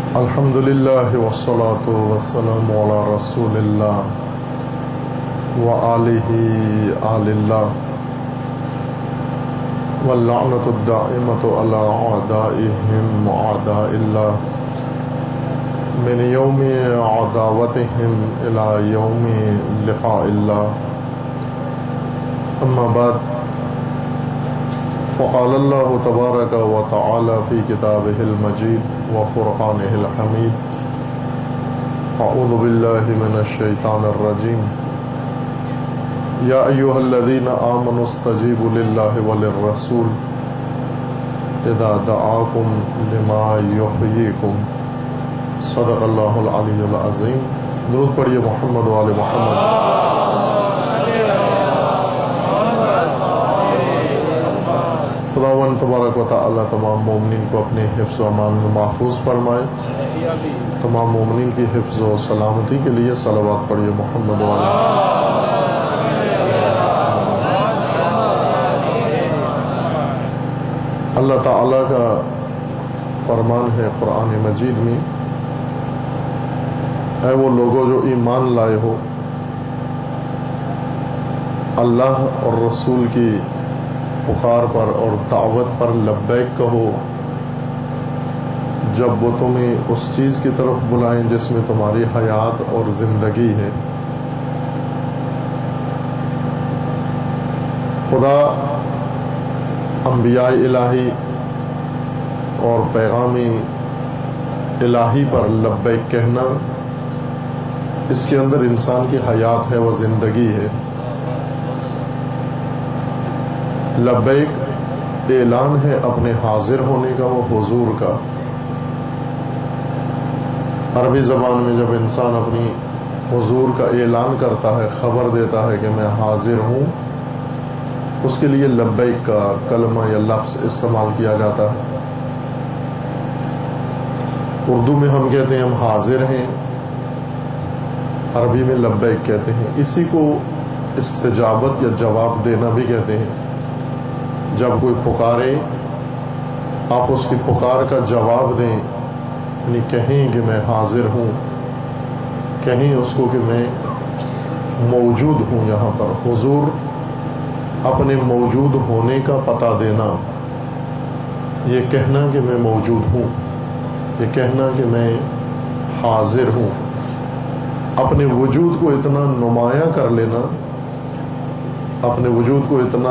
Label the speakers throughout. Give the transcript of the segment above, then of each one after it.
Speaker 1: الحمد للہ والصلاة والسلام علی رسول اللہ وآلہ آل اللہ واللعنة الدائمة علی اعدائهم اعداء اللہ من یوم عداوتهم الى یوم لقاء اللہ اما بعد فقال اللہ تبارک و تعالی فی کتابہ المجید وفرقانہ الحمید اعوذ باللہ من الشیطان الرجیم یا ایہا الذین آمنوا استجیبوا للہ وللرسول اذا دعاکم لما یحییکم صدق اللہ العلی العظیم۔ درود پڑھیے محمد و آل محمد۔ خداوند تبارک و تعالی تمام مومنین کو اپنے حفظ و امان میں محفوظ فرمائے۔ تمام مومنین کی حفظ و سلامتی کے لیے صلوات پڑھیے محمد و آل محمد۔ اللہ تعالی کا فرمان ہے قرآن مجید میں، اے وہ لوگوں جو ایمان لائے ہو، اللہ اور رسول کی پکار پر اور دعوت پر لبیک کہو جب وہ تمہیں اس چیز کی طرف بلائیں جس میں تمہاری حیات اور زندگی ہے۔ خدا انبیاء الہی اور پیغام الہی پر لبیک کہنا، اس کے اندر انسان کی حیات ہے، وہ زندگی ہے۔ لبیک اعلان ہے اپنے حاضر ہونے کا، وہ حضور کا۔ عربی زبان میں جب انسان اپنی حضور کا اعلان کرتا ہے، خبر دیتا ہے کہ میں حاضر ہوں، اس کے لیے لبیک کا کلمہ یا لفظ استعمال کیا جاتا ہے۔ اردو میں ہم کہتے ہیں ہم حاضر ہیں، عربی میں لبیک کہتے ہیں۔ اسی کو استجابت یا جواب دینا بھی کہتے ہیں۔ جب کوئی پکارے آپ اس کی پکار کا جواب دیں، یعنی کہیں کہ میں حاضر ہوں، کہیں اس کو کہ میں موجود ہوں یہاں پر۔ حضور اپنے موجود ہونے کا پتہ دینا، یہ کہنا کہ میں موجود ہوں، یہ کہنا کہ میں حاضر ہوں، اپنے وجود کو اتنا نمایاں کر لینا، اپنے وجود کو اتنا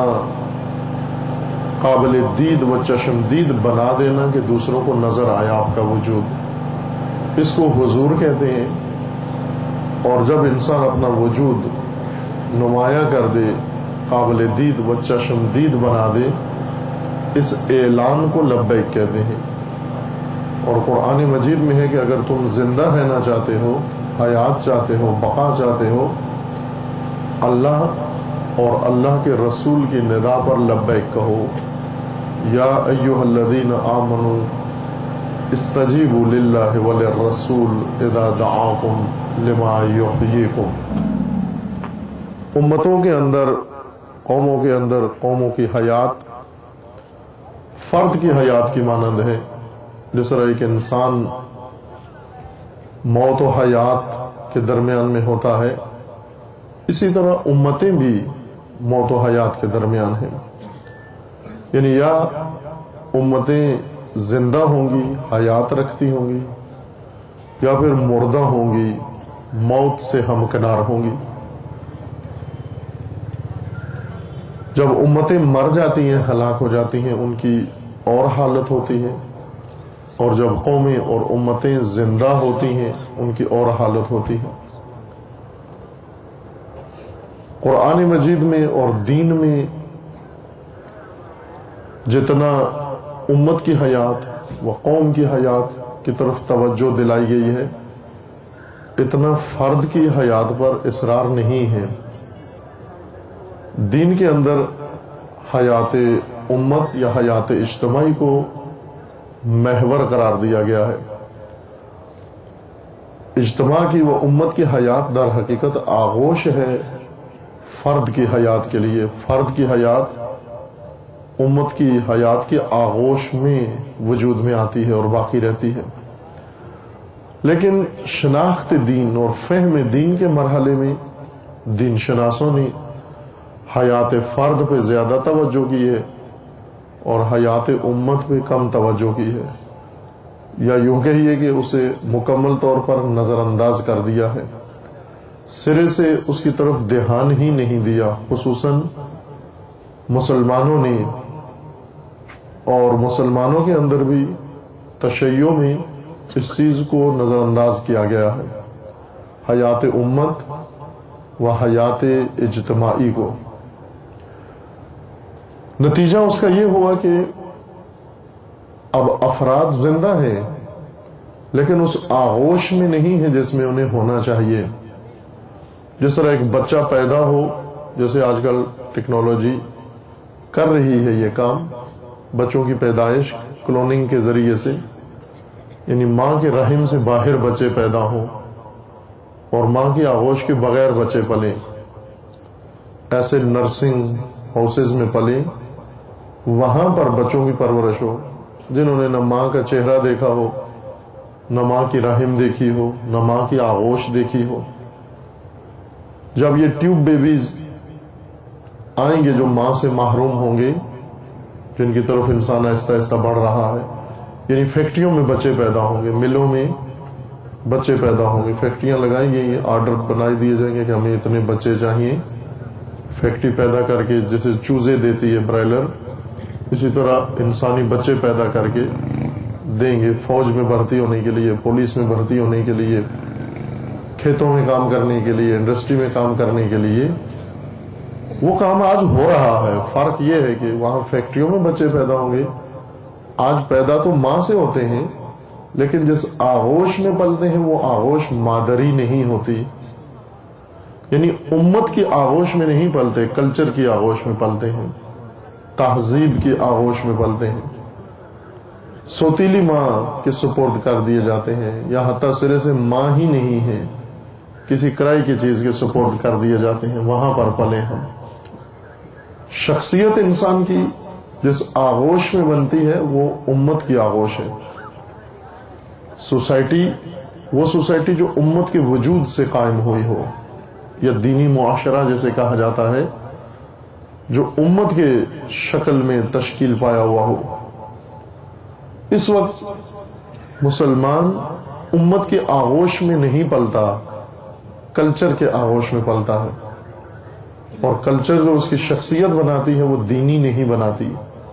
Speaker 1: قابل دید و چشمدید بنا دینا کہ دوسروں کو نظر آیا آپ کا وجود، اس کو حضور کہتے ہیں۔ اور جب انسان اپنا وجود نمایاں کر دے، قابل دید و چشمدید بنا دے، اس اعلان کو لبیک کہتے ہیں۔ اور قرآن مجید میں ہے کہ اگر تم زندہ رہنا چاہتے ہو، حیات چاہتے ہو، بقا چاہتے ہو، اللہ اور اللہ کے رسول کی ندا پر لبیک کہو۔ یا ایھا الذین آمنوا استجیبوا للہ وللرسول اذا دعاکم لما یحییکم۔ امتوں کے اندر، قوموں کے اندر، قوموں کی حیات فرد کی حیات کی مانند ہے۔ جس طرح ایک انسان موت و حیات کے درمیان میں ہوتا ہے، اسی طرح امتیں بھی موت و حیات کے درمیان ہیں۔ یعنی یا امتیں زندہ ہوں گی، حیات رکھتی ہوں گی، یا پھر مردہ ہوں گی، موت سے ہمکنار ہوں گی۔ جب امتیں مر جاتی ہیں، ہلاک ہو جاتی ہیں، ان کی اور حالت ہوتی ہے، اور جب قومیں اور امتیں زندہ ہوتی ہیں، ان کی اور حالت ہوتی ہے۔ قرآن مجید میں اور دین میں جتنا امت کی حیات و قوم کی حیات کی طرف توجہ دلائی گئی ہے، اتنا فرد کی حیات پر اصرار نہیں ہے۔ دین کے اندر حیات امت یا حیات اجتماعی کو محور قرار دیا گیا ہے۔ اجتماع کی و امت کی حیات در حقیقت آغوش ہے فرد کی حیات کے لیے۔ فرد کی حیات امت کی حیات کے آغوش میں وجود میں آتی ہے اور باقی رہتی ہے۔ لیکن شناخت دین اور فہم دین کے مرحلے میں دین شناسوں نے حیات فرد پہ زیادہ توجہ کی ہے اور حیات امت پہ کم توجہ کی ہے، یا یوں کہیے کہ اسے مکمل طور پر نظر انداز کر دیا ہے، سرے سے اس کی طرف دھیان ہی نہیں دیا۔ خصوصاً مسلمانوں نے، اور مسلمانوں کے اندر بھی تشیع میں اس چیز کو نظر انداز کیا گیا ہے، حیات امت و حیات اجتماعی کو۔ نتیجہ اس کا یہ ہوا کہ اب افراد زندہ ہیں لیکن اس آغوش میں نہیں ہے جس میں انہیں ہونا چاہیے۔ جس طرح ایک بچہ پیدا ہو، جیسے آج کل ٹیکنالوجی کر رہی ہے یہ کام، بچوں کی پیدائش کلوننگ کے ذریعے سے، یعنی ماں کے رحم سے باہر بچے پیدا ہوں اور ماں کی آغوش کے بغیر بچے پلیں، ایسے نرسنگ ہاؤسز میں پلیں، وہاں پر بچوں کی پرورش ہو جنہوں نے نہ ماں کا چہرہ دیکھا ہو، نہ ماں کی رحم دیکھی ہو، نہ ماں کی آغوش دیکھی ہو۔ جب یہ ٹیوب بیبیز آئیں گے جو ماں سے محروم ہوں گے، جن کی طرف انسان آہستہ آہستہ بڑھ رہا ہے، یعنی فیکٹریوں میں بچے پیدا ہوں گے، ملوں میں بچے پیدا ہوں گے، فیکٹریاں لگائیں گے، یہ آرڈر بنائی دیے جائیں گے کہ ہمیں اتنے بچے چاہیے، فیکٹری پیدا کر کے جیسے چوزے دیتی ہے برائلر، اسی طرح انسانی بچے پیدا کر کے دیں گے، فوج میں بھرتی ہونے کے لیے، پولیس میں بھرتی ہونے کے لیے، کھیتوں میں کام کرنے کے لیے، انڈسٹری میں کام کرنے کے لیے۔ وہ کام آج ہو رہا ہے، فرق یہ ہے کہ وہاں فیکٹریوں میں بچے پیدا ہوں گے، آج پیدا تو ماں سے ہوتے ہیں لیکن جس آغوش میں پلتے ہیں وہ آغوش مادری نہیں ہوتی، یعنی امت کی آغوش میں نہیں پلتے، کلچر کی آغوش میں پلتے ہیں، تہذیب کی آغوش میں پلتے ہیں، سوتیلی ماں کے سپرد کر دیے جاتے ہیں، یا حتیٰ سرے سے ماں ہی نہیں ہے، کسی کرائی کی چیز کے سپرد کر دیے جاتے ہیں، وہاں پر پلے ہم۔ شخصیت انسان کی جس آغوش میں بنتی ہے وہ امت کی آغوش ہے۔ سوسائٹی، وہ سوسائٹی جو امت کے وجود سے قائم ہوئی ہو، یا دینی معاشرہ جسے کہا جاتا ہے، جو امت کے شکل میں تشکیل پایا ہوا ہو۔ اس وقت مسلمان امت کے آغوش میں نہیں پلتا، کلچر کے آغوش میں پلتا ہے، اور کلچر جو اس کی شخصیت بناتی ہے وہ دینی نہیں بناتی۔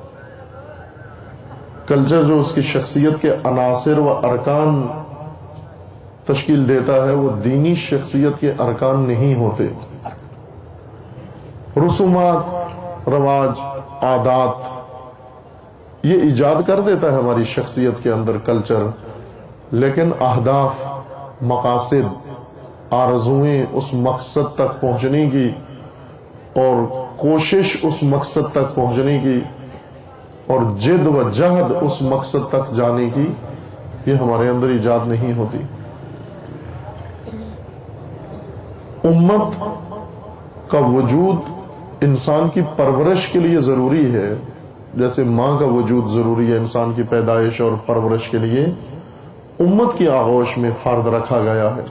Speaker 1: کلچر جو اس کی شخصیت کے عناصر و ارکان تشکیل دیتا ہے وہ دینی شخصیت کے ارکان نہیں ہوتے۔ رسومات، رواج، عادات، یہ ایجاد کر دیتا ہے ہماری شخصیت کے اندر کلچر، لیکن اہداف، مقاصد، آرزوئیں اس مقصد تک پہنچنے کی اور کوشش اس مقصد تک پہنچنے کی اور جد و جہد اس مقصد تک جانے کی، یہ ہمارے اندر ایجاد نہیں ہوتی۔ امت کا وجود انسان کی پرورش کے لیے ضروری ہے، جیسے ماں کا وجود ضروری ہے انسان کی پیدائش اور پرورش کے لیے، امت کی آغوش میں فرد رکھا گیا ہے۔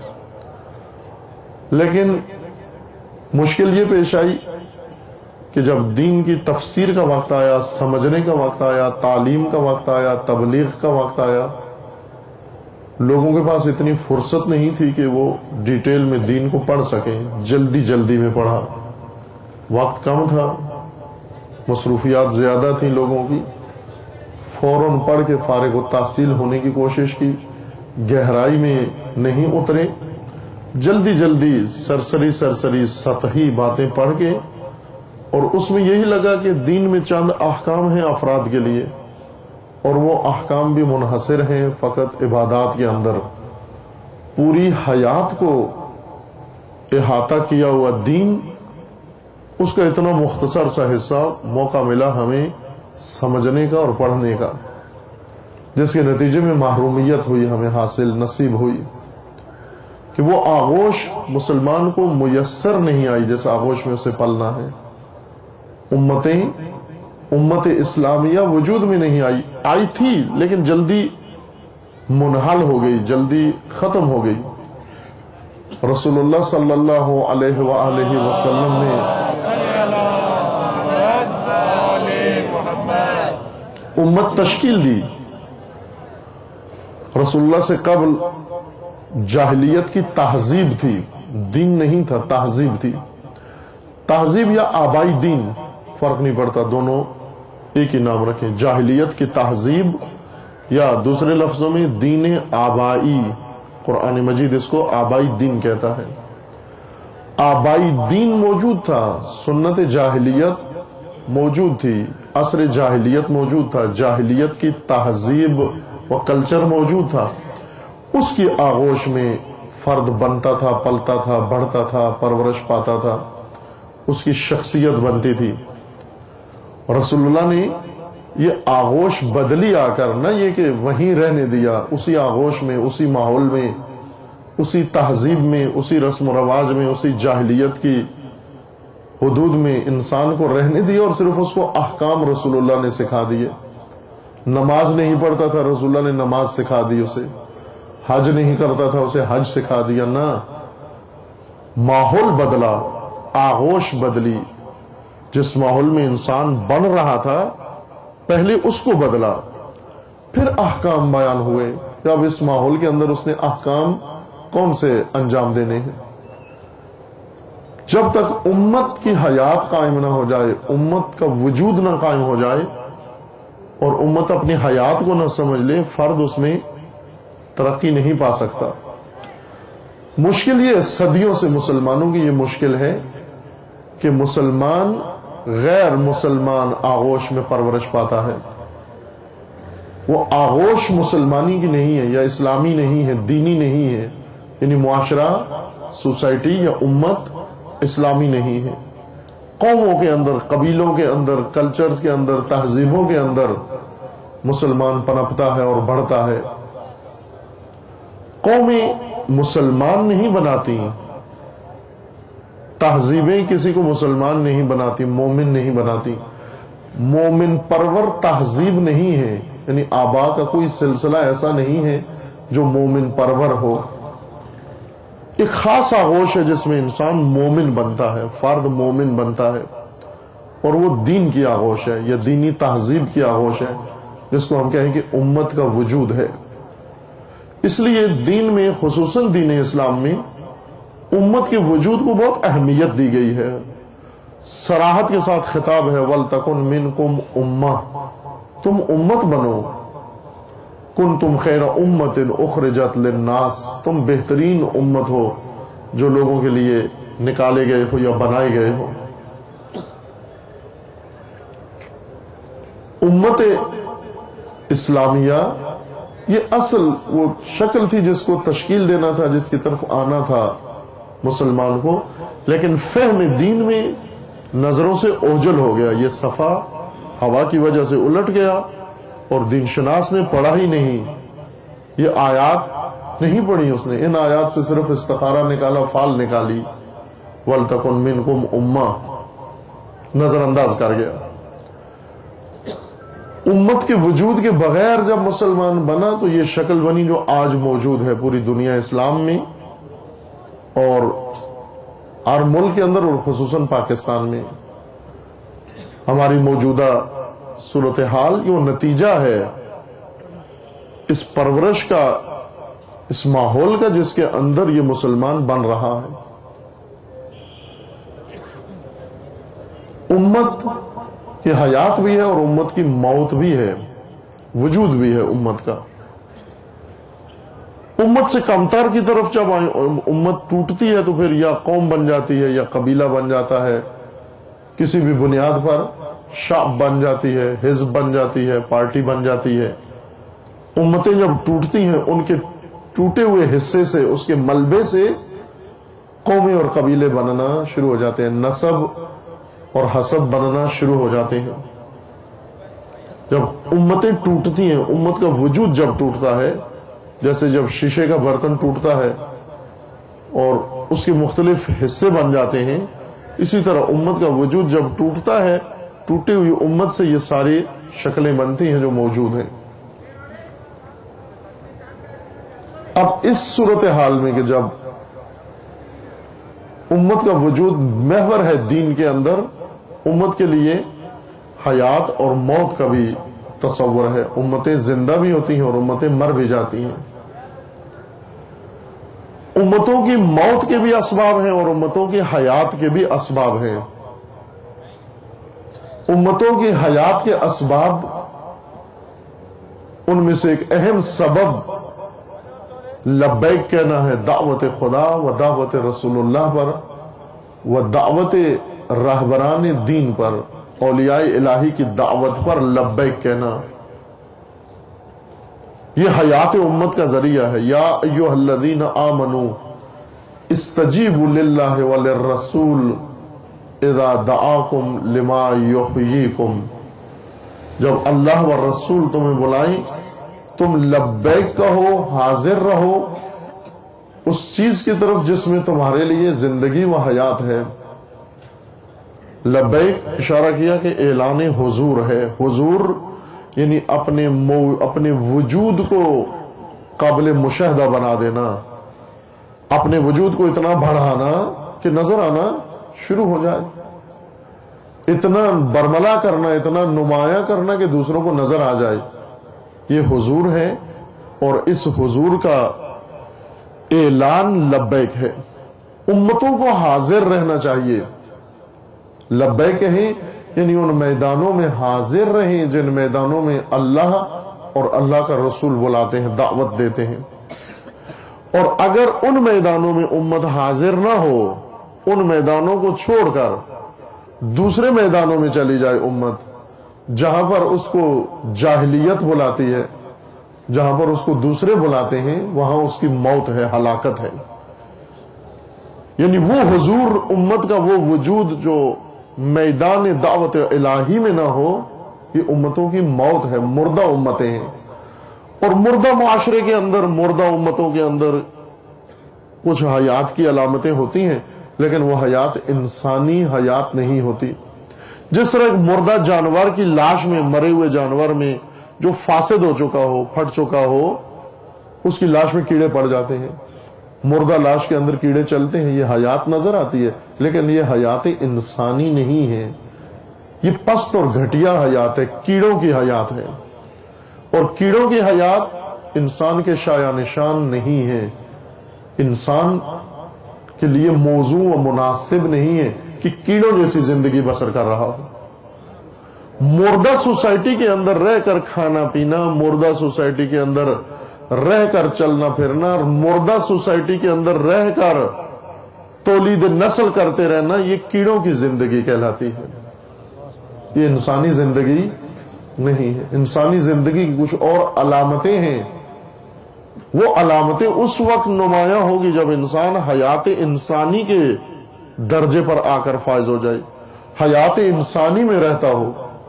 Speaker 1: لیکن مشکل یہ پیش آئی کہ جب دین کی تفسیر کا وقت آیا، سمجھنے کا وقت آیا، تعلیم کا وقت آیا، تبلیغ کا وقت آیا، لوگوں کے پاس اتنی فرصت نہیں تھی کہ وہ ڈیٹیل میں دین کو پڑھ سکیں، جلدی جلدی میں پڑھا، وقت کم تھا، مصروفیات زیادہ تھیں لوگوں کی، فوراً پڑھ کے فارغ التحصیل ہونے کی کوشش کی، گہرائی میں نہیں اترے، جلدی جلدی سرسری سطحی باتیں پڑھ کے، اور اس میں یہی لگا کہ دین میں چند احکام ہیں افراد کے لیے، اور وہ احکام بھی منحصر ہیں فقط عبادات کے اندر۔ پوری حیات کو احاطہ کیا ہوا دین، اس کا اتنا مختصر سا حصہ موقع ملا ہمیں سمجھنے کا اور پڑھنے کا، جس کے نتیجے میں محرومیت ہوئی، ہمیں حاصل نصیب ہوئی کہ وہ آغوش مسلمان کو میسر نہیں آئی جس آغوش میں اسے پلنا ہے۔ امت اسلامیہ وجود میں نہیں آئی تھی، لیکن جلدی منحل ہو گئی، جلدی ختم ہو گئی۔ رسول اللہ صلی اللہ علیہ وآلہ وسلم نے امت تشکیل دی۔ رسول اللہ سے قبل جاہلیت کی تہذیب تھی، دین نہیں تھا، تہذیب تھی۔ تہذیب یا آبائی دین فرق نہیں پڑتا، دونوں ایک ہی نام رکھیں۔ جاہلیت کی تہذیب یا دوسرے لفظوں میں دین آبائی، قرآن مجید اس کو آبائی دین کہتا ہے۔ آبائی دین موجود تھا، سنت جاہلیت موجود تھی، عصر جاہلیت موجود تھا، جاہلیت کی تہذیب و کلچر موجود تھا۔ اس کی آغوش میں فرد بنتا تھا، پلتا تھا، بڑھتا تھا، پرورش پاتا تھا، اس کی شخصیت بنتی تھی۔ رسول اللہ نے یہ آغوش بدلی آ کر، نہ یہ کہ وہیں رہنے دیا، اسی آغوش میں، اسی ماحول میں، اسی تہذیب میں، اسی رسم و رواج میں، اسی جاہلیت کی حدود میں انسان کو رہنے دیا اور صرف اس کو احکام رسول اللہ نے سکھا دیے۔ نماز نہیں پڑھتا تھا، رسول اللہ نے نماز سکھا دی اسے۔ حج نہیں کرتا تھا، اسے حج سکھا دیا۔ نہ، ماحول بدلا، آغوش بدلی۔ جس ماحول میں انسان بن رہا تھا پہلے اس کو بدلا، پھر احکام بیان ہوئے کہ اب اس ماحول کے اندر اس نے احکام کون سے انجام دینے ہیں۔ جب تک امت کی حیات قائم نہ ہو جائے، امت کا وجود نہ قائم ہو جائے اور امت اپنی حیات کو نہ سمجھ لے، فرد اس میں ترقی نہیں پا سکتا۔ مشکل یہ صدیوں سے مسلمانوں کی یہ مشکل ہے کہ مسلمان غیر مسلمان آغوش میں پرورش پاتا ہے۔ وہ آغوش مسلمانی کی نہیں ہے، یا اسلامی نہیں ہے، دینی نہیں ہے، یعنی معاشرہ، سوسائٹی یا امت اسلامی نہیں ہے۔ قوموں کے اندر، قبیلوں کے اندر، کلچرز کے اندر، تہذیبوں کے اندر مسلمان پنپتا ہے اور بڑھتا ہے۔ قومیں مسلمان نہیں بناتی، تہذیبیں کسی کو مسلمان نہیں بناتی، مومن نہیں بناتی۔ مومن پرور تہذیب نہیں ہے، یعنی آبا کا کوئی سلسلہ ایسا نہیں ہے جو مومن پرور ہو۔ ایک خاص آغوش ہے جس میں انسان مومن بنتا ہے، فرد مومن بنتا ہے، اور وہ دین کی آغوش ہے یا دینی تہذیب کی آغوش ہے، جس کو ہم کہیں کہ امت کا وجود ہے۔ اس لیے دین میں، خصوصاً دین اسلام میں، امت کے وجود کو بہت اہمیت دی گئی ہے۔ صراحت کے ساتھ خطاب ہے، وَلْتَكُنْ مِنْكُمْ أُمَّةٌ، تم امت بنو، كُنْتُمْ خَيْرَ أُمَّةٍ أُخْرِجَتْ لِلنَّاسِ، تم بہترین امت ہو جو لوگوں کے لیے نکالے گئے ہو یا بنائے گئے ہو۔ امت اسلامیہ یہ اصل وہ شکل تھی جس کو تشکیل دینا تھا، جس کی طرف آنا تھا مسلمان کو، لیکن فہم دین میں نظروں سے اوجھل ہو گیا۔ یہ صفحہ ہوا کی وجہ سے الٹ گیا اور دین شناس نے پڑھا ہی نہیں، یہ آیات نہیں پڑھی اس نے، ان آیات سے صرف استخارہ نکالا، فال نکالی، وَلْتَكُنْ مِنْكُمْ أُمَّةٌ، نظر انداز کر گیا۔ امت کے وجود کے بغیر جب مسلمان بنا تو یہ شکل بنی جو آج موجود ہے پوری دنیا اسلام میں، اور ہر ملک کے اندر، اور خصوصاً پاکستان میں۔ ہماری موجودہ صورتحال یہ نتیجہ ہے اس پرورش کا، اس ماحول کا جس کے اندر یہ مسلمان بن رہا ہے۔ امت کی حیات بھی ہے اور امت کی موت بھی ہے، وجود بھی ہے امت کا۔ امت سے کمتر کی طرف جب امت ٹوٹتی ہے تو پھر یا قوم بن جاتی ہے یا قبیلہ بن جاتا ہے، کسی بھی بنیاد پر شعب بن جاتی ہے، حزب بن جاتی ہے، پارٹی بن جاتی ہے۔ امتیں جب ٹوٹتی ہیں ان کے ٹوٹے ہوئے حصے سے، اس کے ملبے سے قومیں اور قبیلے بننا شروع ہو جاتے ہیں، نسب اور حسب بننا شروع ہو جاتے ہیں۔ جب امتیں ٹوٹتی ہیں، امت کا وجود جب ٹوٹتا ہے، جیسے جب شیشے کا برتن ٹوٹتا ہے اور اس کے مختلف حصے بن جاتے ہیں، اسی طرح امت کا وجود جب ٹوٹتا ہے، ٹوٹی ہوئی امت سے یہ ساری شکلیں بنتی ہیں جو موجود ہیں۔ اب اس صورتحال میں کہ جب امت کا وجود محور ہے دین کے اندر، امت کے لیے حیات اور موت کا بھی تصور ہے، امتیں زندہ بھی ہوتی ہیں اور امتیں مر بھی جاتی ہیں، امتوں کی موت کے بھی اسباب ہیں اور امتوں کی حیات کے بھی اسباب ہیں۔ امتوں کی حیات کے اسباب، ان میں سے ایک اہم سبب لبیک کہنا ہے دعوت خدا و دعوت رسول اللہ پر و دعوت رہبران دین پر، اولیاء الہی کی دعوت پر لبیک کہنا، یہ حیات امت کا ذریعہ ہے۔ یا ایھا الذین آمنوا استجیبوا للہ وللرسول اذا دعاکم لما یحییکم، جب اللہ و رسول تمہیں بلائیں تم لبیک کہو، حاضر رہو اس چیز کی طرف جس میں تمہارے لیے زندگی و حیات ہے۔ لبیک اشارہ کیا کہ اعلان حضور ہے، حضور یعنی اپنے وجود کو قابل مشاہدہ بنا دینا، اپنے وجود کو اتنا بڑھانا کہ نظر آنا شروع ہو جائے، اتنا برملا کرنا، اتنا نمایاں کرنا کہ دوسروں کو نظر آ جائے، یہ حضور ہے۔ اور اس حضور کا اعلان لبیک ہے، امتوں کو حاضر رہنا چاہیے۔ لبیک کہیں یعنی ان میدانوں میں حاضر رہیں جن میدانوں میں اللہ اور اللہ کا رسول بلاتے ہیں، دعوت دیتے ہیں، اور اگر ان میدانوں میں امت حاضر نہ ہو، ان میدانوں کو چھوڑ کر دوسرے میدانوں میں چلی جائے امت، جہاں پر اس کو جاہلیت بلاتی ہے، جہاں پر اس کو دوسرے بلاتے ہیں، وہاں اس کی موت ہے، ہلاکت ہے۔ یعنی وہ حضور، امت کا وہ وجود جو میدان دعوت الہی میں نہ ہو، یہ امتوں کی موت ہے، مردہ امتیں ہیں۔ اور مردہ معاشرے کے اندر، مردہ امتوں کے اندر کچھ حیات کی علامتیں ہوتی ہیں، لیکن وہ حیات انسانی حیات نہیں ہوتی۔ جس طرح ایک مردہ جانور کی لاش میں، مرے ہوئے جانور میں جو فاسد ہو چکا ہو، پھٹ چکا ہو، اس کی لاش میں کیڑے پڑ جاتے ہیں، مردہ لاش کے اندر کیڑے چلتے ہیں، یہ حیات نظر آتی ہے، لیکن یہ حیات انسانی نہیں ہے، یہ پست اور گھٹیا حیات ہے، کیڑوں کی حیات ہے۔ اور کیڑوں کی حیات انسان کے شایع نشان نہیں ہے، انسان کے لیے موضوع و مناسب نہیں ہے کہ کیڑوں جیسی زندگی بسر کر رہا ہو۔ مردہ سوسائٹی کے اندر رہ کر کھانا پینا، مردہ سوسائٹی کے اندر رہ کر چلنا پھرنا، اور مردہ سوسائٹی کے اندر رہ کر تولید نسل کرتے رہنا، یہ کیڑوں کی زندگی کہلاتی ہے، یہ انسانی زندگی نہیں ہے۔ انسانی زندگی کی کچھ اور علامتیں ہیں، وہ علامتیں اس وقت نمایاں ہوگی جب انسان حیات انسانی کے درجے پر آ کر فائز ہو جائے، حیات انسانی میں رہتا ہو۔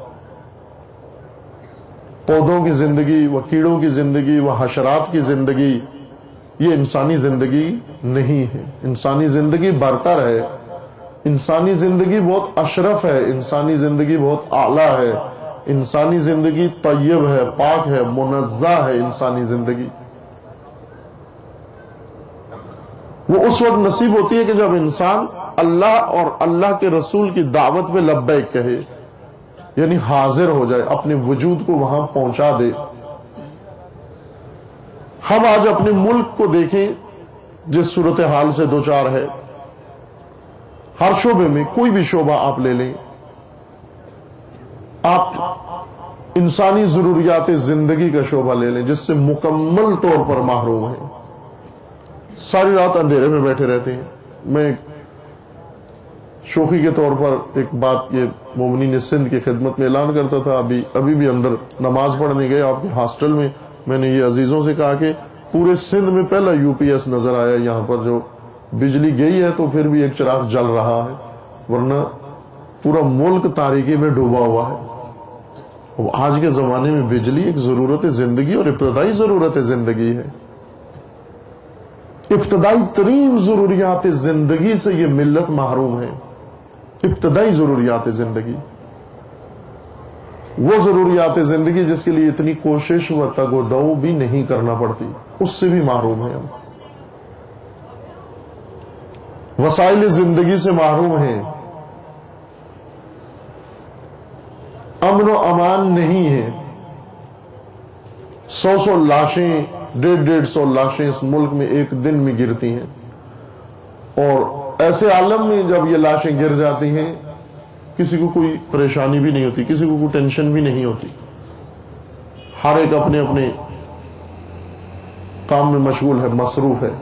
Speaker 1: پودوں کی زندگی و کیڑوں کی زندگی و حشرات کی زندگی، یہ انسانی زندگی نہیں ہے۔ انسانی زندگی برتر ہے، انسانی زندگی بہت اشرف ہے، انسانی زندگی بہت اعلیٰ ہے، انسانی زندگی طیب ہے، پاک ہے، منزہ ہے۔ انسانی زندگی وہ اس وقت نصیب ہوتی ہے کہ جب انسان اللہ اور اللہ کے رسول کی دعوت پہ لبیک کہے، یعنی حاضر ہو جائے، اپنے وجود کو وہاں پہنچا دے۔ ہم آج اپنے ملک کو دیکھیں جس صورتحال سے دوچار ہے، ہر شعبے میں، کوئی بھی شعبہ آپ لے لیں، آپ انسانی ضروریات زندگی کا شعبہ لے لیں جس سے مکمل طور پر محروم ہیں، ساری رات اندھیرے میں بیٹھے رہتے ہیں۔ میں شوخی کے طور پر ایک بات یہ مومنین سندھ کی خدمت میں اعلان کرتا تھا، ابھی بھی اندر نماز پڑھنے گئے آپ کے ہاسٹل میں نے یہ عزیزوں سے کہا کہ پورے سندھ میں پہلا یو پی ایس نظر آیا یہاں پر، جو بجلی گئی ہے تو پھر بھی ایک چراغ جل رہا ہے، ورنہ پورا ملک تاریکی میں ڈوبا ہوا ہے۔ آج کے زمانے میں بجلی ایک ضرورت زندگی اور ابتدائی ضرورت زندگی ہے، ابتدائی ترین ضروریات زندگی سے یہ ملت محروم ہے، ابتدائی ضروریات زندگی۔ وہ ضروریات زندگی جس کے لیے اتنی کوشش و تگ و دو بھی نہیں کرنا پڑتی، اس سے بھی محروم ہیں ہم، وسائل زندگی سے محروم ہیں، امن و امان نہیں ہے، 100 لاشیں 150 لاشیں اس ملک میں ایک دن میں گرتی ہیں، اور ایسے عالم میں جب یہ لاشیں گر جاتی ہیں کسی کو کوئی پریشانی بھی نہیں ہوتی، کسی کو کوئی ٹینشن بھی نہیں ہوتی، ہر ایک اپنے اپنے کام میں مشغول ہے، مصروف ہے۔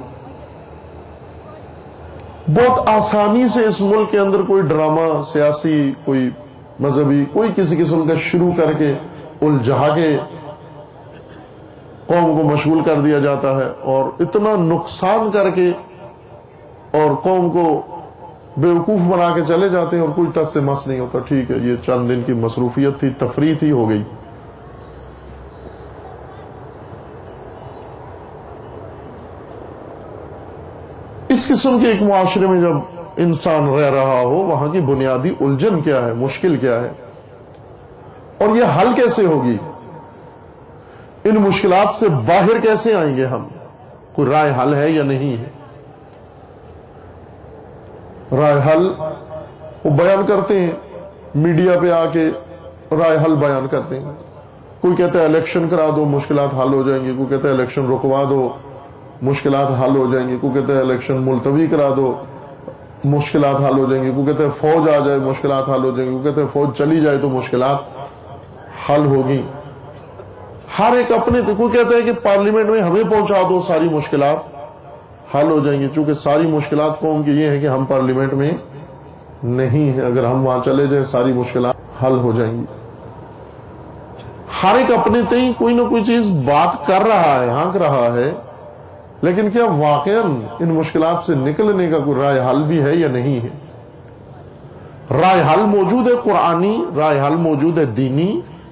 Speaker 1: بہت آسانی سے اس ملک کے اندر کوئی ڈرامہ سیاسی، کوئی مذہبی، کوئی کسی قسم کا شروع کر کے الجھا کے قوم کو مشغول کر دیا جاتا ہے، اور اتنا نقصان کر کے اور قوم کو بیوقوف بنا کے چلے جاتے ہیں، اور کوئی ٹس سے مس نہیں ہوتا، ٹھیک ہے یہ چند دن کی مصروفیت تھی، تفریح تھی، ہو گئی۔ اس قسم کے ایک معاشرے میں جب انسان رہ رہا ہو، وہاں کی بنیادی الجھن کیا ہے، مشکل کیا ہے، اور یہ حل کیسے ہوگی، ان مشکلات سے باہر کیسے آئیں گے ہم، کوئی رائے حل ہے یا نہیں ہے؟ رائے حل وہ بیان کرتے ہیں، میڈیا پہ آ کے رائے حل بیان کرتے ہیں، کوئی کہتا ہے الیکشن کرا دو مشکلات حل ہو جائیں گی، کوئی کہتا ہے الیکشن رکوا دو مشکلات حل ہو جائیں گی، کوئی کہتا ہے الیکشن ملتوی کرا دو مشکلات حل ہو جائیں گی، کوئی کہتا ہے فوج آ جائے مشکلات حل ہو جائیں گی، کوئی کہتا ہے فوج چلی جائے تو مشکلات حل ہوگی۔ ہر ایک اپنے، کوئی کہتا ہے کہ پارلیمنٹ میں ہمیں پہنچا دو ساری مشکلات حل ہو جائیں گی، چونکہ ساری مشکلات قوم کی یہ ہے کہ ہم پارلیمنٹ میں نہیں ہیں، اگر ہم وہاں چلے جائیں ساری مشکلات حل ہو جائیں گی۔ ہر ایک اپنے تئیں کوئی نہ کوئی چیز بات کر رہا ہے، ہانک رہا ہے، لیکن کیا واقعاً ان مشکلات سے نکلنے کا کوئی رائے حل بھی ہے یا نہیں ہے؟ رائے حل موجود ہے قرآنی، رائے حل موجود ہے دینی،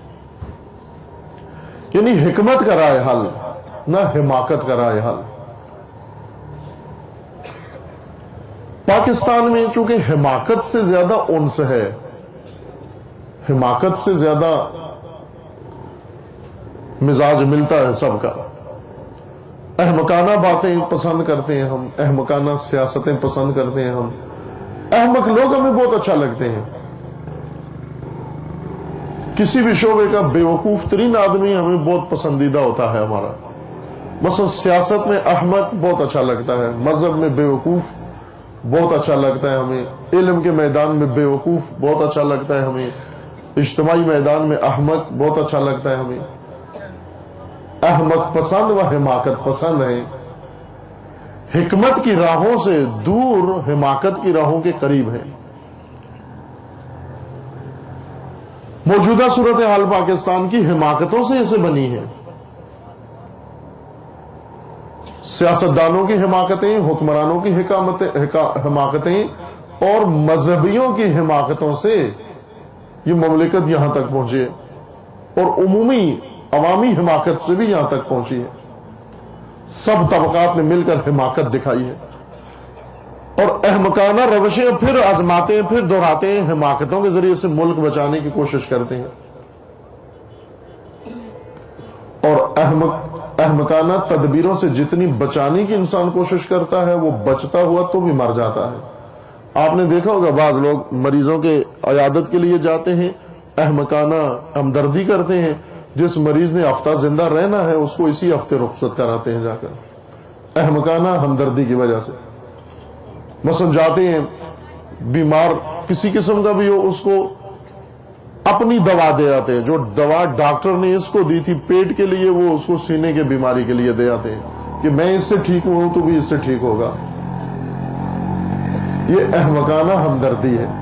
Speaker 1: یعنی حکمت کا رائے حل، نہ حماقت کا رائے حل۔ پاکستان میں چونکہ حماقت سے زیادہ انس ہے، حماقت سے زیادہ مزاج ملتا ہے سب کا، احمقانہ باتیں پسند کرتے ہیں ہم، احمقانہ سیاستیں پسند کرتے ہیں ہم، احمق لوگ ہمیں بہت اچھا لگتے ہیں، کسی بھی شعبے کا بیوقوف ترین آدمی ہمیں بہت پسندیدہ ہوتا ہے ہمارا، مثلا سیاست میں احمق بہت اچھا لگتا ہے، مذہب میں بیوقوف بہت اچھا لگتا ہے ہمیں، علم کے میدان میں بیوقوف بہت اچھا لگتا ہے ہمیں، اجتماعی میدان میں احمق بہت اچھا لگتا ہے ہمیں۔ احمق پسند و حماقت پسند ہیں، حکمت کی راہوں سے دور، حماقت کی راہوں کے قریب ہیں۔ موجودہ صورتحال پاکستان کی حماقتوں سے اسے بنی ہے، سیاستدانوں کی حماقتیں، حکمرانوں کی حماقتیں اور مذہبیوں کی حماقتوں سے یہ مملکت یہاں تک پہنچی ہے، اور عوامی حماقت سے بھی یہاں تک پہنچی ہے۔ سب طبقات نے مل کر حماقت دکھائی ہے، اور احمقانہ روشیں پھر آزماتے ہیں، پھر دہراتے ہیں، حماقتوں کے ذریعے سے ملک بچانے کی کوشش کرتے ہیں، اور احمقانہ تدبیروں سے جتنی بچانے کی انسان کوشش کرتا ہے وہ بچتا ہوا تو بھی مر جاتا ہے۔ آپ نے دیکھا ہوگا بعض لوگ مریضوں کے عیادت کے لیے جاتے ہیں، احمقانہ ہمدردی کرتے ہیں، جس مریض نے ہفتہ زندہ رہنا ہے اس کو اسی ہفتے رخصت کراتے ہیں جا کر، احمقانہ ہمدردی کی وجہ سے۔ مثلا جاتے ہیں، بیمار کسی قسم کا بھی ہو، اس کو اپنی دوا دے آتے ہیں، جو دوا ڈاکٹر نے اس کو دی تھی پیٹ کے لیے وہ اس کو سینے کے بیماری کے لیے دے آتے ہیں کہ میں اس سے ٹھیک ہوں تو بھی اس سے ٹھیک ہوگا۔ یہ احمقانہ ہمدردی ہے،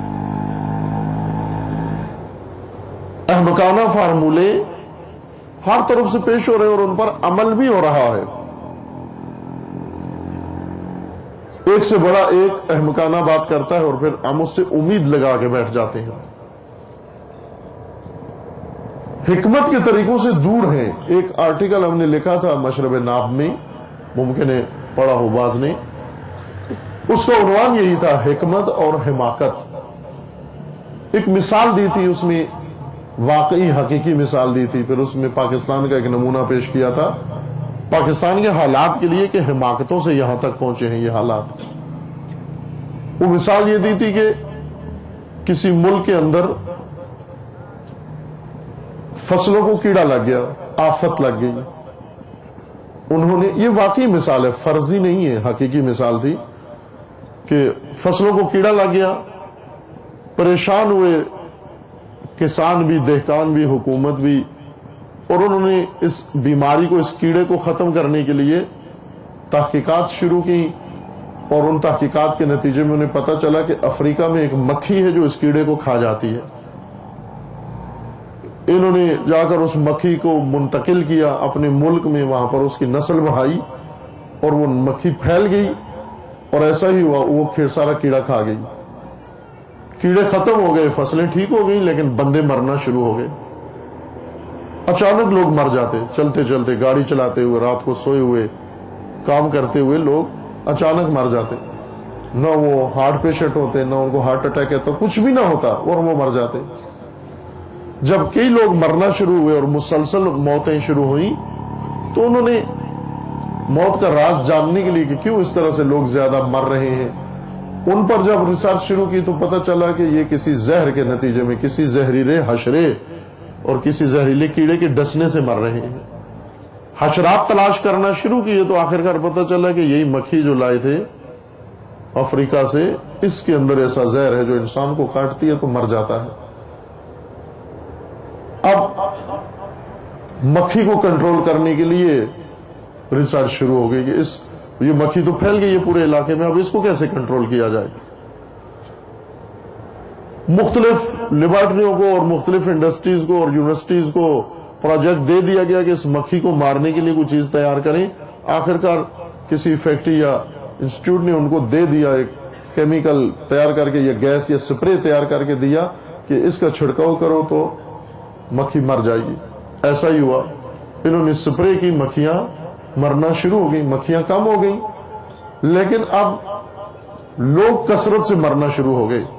Speaker 1: احمقانہ فارمولے ہر طرف سے پیش ہو رہے ہیں اور ان پر عمل بھی ہو رہا ہے۔ ایک سے بڑا ایک احمقانہ بات کرتا ہے اور پھر ہم اس سے امید لگا کے بیٹھ جاتے ہیں، حکمت کے طریقوں سے دور ہیں۔ ایک آرٹیکل ہم نے لکھا تھا مشرب ناب میں، ممکن ہے پڑھا ہو باز نے، اس کا عنوان یہی تھا، حکمت اور حماقت۔ ایک مثال دی تھی اس میں واقعی حقیقی مثال دی تھی، پھر اس میں پاکستان کا ایک نمونہ پیش کیا تھا پاکستان کے حالات کے لیے کہ حماقتوں سے یہاں تک پہنچے ہیں یہ حالات۔ وہ مثال یہ دی تھی کہ کسی ملک کے اندر فصلوں کو کیڑا لگ گیا، آفت لگ گئی، انہوں نے، یہ واقعی مثال ہے، فرضی نہیں ہے، حقیقی مثال تھی کہ فصلوں کو کیڑا لگ گیا، پریشان ہوئے کسان بھی، دہقان بھی، حکومت بھی، اور انہوں نے اس بیماری کو، اس کیڑے کو ختم کرنے کے لیے تحقیقات شروع کی، اور ان تحقیقات کے نتیجے میں انہیں پتہ چلا کہ افریقہ میں ایک مکھی ہے جو اس کیڑے کو کھا جاتی ہے۔ انہوں نے جا کر اس مکھی کو منتقل کیا اپنے ملک میں، وہاں پر اس کی نسل بڑھائی، اور وہ مکھی پھیل گئی، اور ایسا ہی ہوا، وہ سارا کیڑا کھا گئی، کیڑے ختم ہو گئے، فصلیں ٹھیک ہو گئی، لیکن بندے مرنا شروع ہو گئے۔ اچانک لوگ مر جاتے، چلتے چلتے، گاڑی چلاتے ہوئے، رات کو سوئے ہوئے، کام کرتے ہوئے لوگ اچانک مر جاتے، نہ وہ ہارٹ پیشنٹ ہوتے، نہ ان کو ہارٹ اٹیک ہے، تو کچھ بھی نہ ہوتا اور وہ مر جاتے۔ جب کئی لوگ مرنا شروع ہوئے اور مسلسل موتیں شروع ہوئیں، تو انہوں نے موت کا راز جاننے کے لیے کہ کیوں اس طرح سے لوگ زیادہ مر رہے ہیں، ان پر جب ریسرچ شروع کی تو پتہ چلا کہ یہ کسی زہر کے نتیجے میں، کسی زہریلے حشرے اور کسی زہریلے کیڑے کے ڈسنے سے مر رہے ہیں۔ حشرات تلاش کرنا شروع کیے تو آخرکار پتہ چلا کہ یہی مکھی جو لائے تھے افریقہ سے، اس کے اندر ایسا زہر ہے جو انسان کو کاٹتی ہے تو مر جاتا ہے۔ اب مکھی کو کنٹرول کرنے کے لیے ریسرچ شروع ہو گئی کہ یہ مکھی تو پھیل گئی ہے پورے علاقے میں، اب اس کو کیسے کنٹرول کیا جائے۔ مختلف لیبارٹریوں کو اور مختلف انڈسٹریز کو اور یونیورسٹیز کو پروجیکٹ دے دیا گیا کہ اس مکھی کو مارنے کے لیے کوئی چیز تیار کریں۔ آخرکار کسی فیکٹری یا انسٹیٹیوٹ نے ان کو دے دیا ایک کیمیکل تیار کر کے، یا گیس یا سپرے تیار کر کے دیا کہ اس کا چھڑکاؤ کرو تو مکھی مر جائے گی۔ ایسا ہی ہوا، انہوں نے سپرے کی، مکھیاں مرنا شروع ہو گئی، مکھیاں کم ہو گئیں، لیکن اب لوگ کثرت سے مرنا شروع ہو گئے،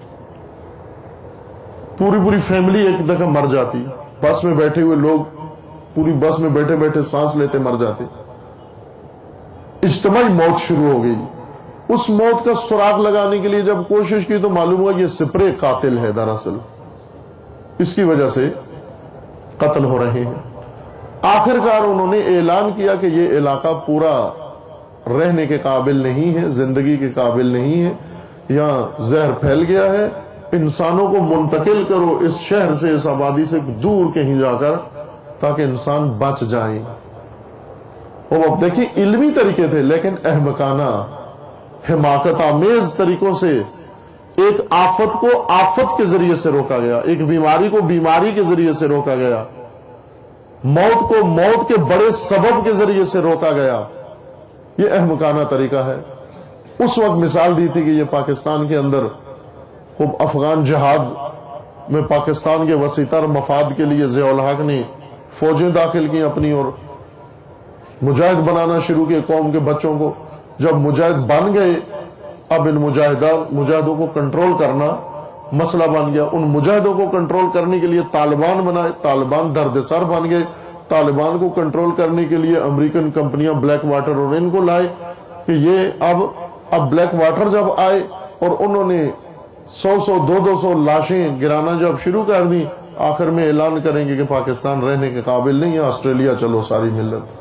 Speaker 1: پوری فیملی ایک دفعہ مر جاتی، بس میں بیٹھے ہوئے لوگ پوری بس میں بیٹھے بیٹھے سانس لیتے مر جاتے، اجتماعی موت شروع ہو گئی۔ اس موت کا سراغ لگانے کے لیے جب کوشش کی تو معلوم ہوا یہ سپرے قاتل ہے، دراصل اس کی وجہ سے قتل ہو رہے ہیں۔ آخرکار انہوں نے اعلان کیا کہ یہ علاقہ پورا رہنے کے قابل نہیں ہے، زندگی کے قابل نہیں ہے، یہاں زہر پھیل گیا ہے، انسانوں کو منتقل کرو اس شہر سے، اس آبادی سے دور کہیں جا کر، تاکہ انسان بچ جائیں۔ اور اب دیکھیں علمی طریقے تھے، لیکن احمقانہ، حماقت آمیز طریقوں سے ایک آفت کو آفت کے ذریعے سے روکا گیا، ایک بیماری کو بیماری کے ذریعے سے روکا گیا، موت کو موت کے بڑے سبب کے ذریعے سے روکا گیا۔ یہ احمقانہ طریقہ ہے۔ اس وقت مثال دی تھی کہ یہ پاکستان کے اندر خوب افغان جہاد میں پاکستان کے وسیع تر مفاد کے لیے ضیاء الحق نے فوجیں داخل کی اپنی، اور مجاہد بنانا شروع کیے قوم کے بچوں کو۔ جب مجاہد بن گئے، اب ان مجاہدوں کو کنٹرول کرنا مسئلہ بن گیا۔ ان مجاہدوں کو کنٹرول کرنے کے لیے طالبان بنائے، طالبان درد سر بن گئے۔ طالبان کو کنٹرول کرنے کے لیے امریکن کمپنیاں بلیک واٹر اور ان کو لائے کہ یہ اب بلیک واٹر جب آئے اور انہوں نے 100 200 لاشیں گرانا جب شروع کر دی، آخر میں اعلان کریں گے کہ پاکستان رہنے کے قابل نہیں ہے، آسٹریلیا چلو ساری ملت،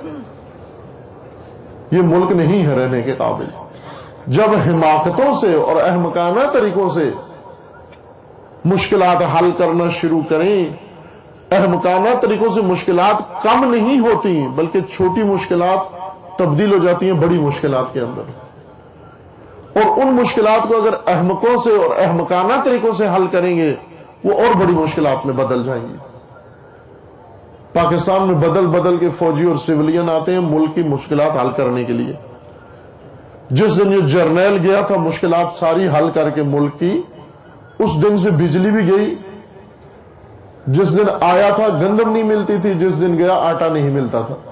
Speaker 1: یہ ملک نہیں ہے رہنے کے قابل۔ جب حماقتوں سے اور احمقانہ طریقوں سے مشکلات حل کرنا شروع کریں، احمقانہ طریقوں سے مشکلات کم نہیں ہوتی بلکہ چھوٹی مشکلات تبدیل ہو جاتی ہیں بڑی مشکلات کے اندر، اور ان مشکلات کو اگر احمقوں سے اور احمقانہ طریقوں سے حل کریں گے وہ اور بڑی مشکلات میں بدل جائیں گی۔ پاکستان میں بدل بدل کے فوجی اور سویلین آتے ہیں ملک کی مشکلات حل کرنے کے لیے۔ جس دن یہ جرنیل گیا تھا مشکلات ساری حل کر کے ملک کی، اس دن سے بجلی بھی گئی، جس دن آیا تھا گندم نہیں ملتی تھی، جس دن گیا آٹا نہیں ملتا تھا،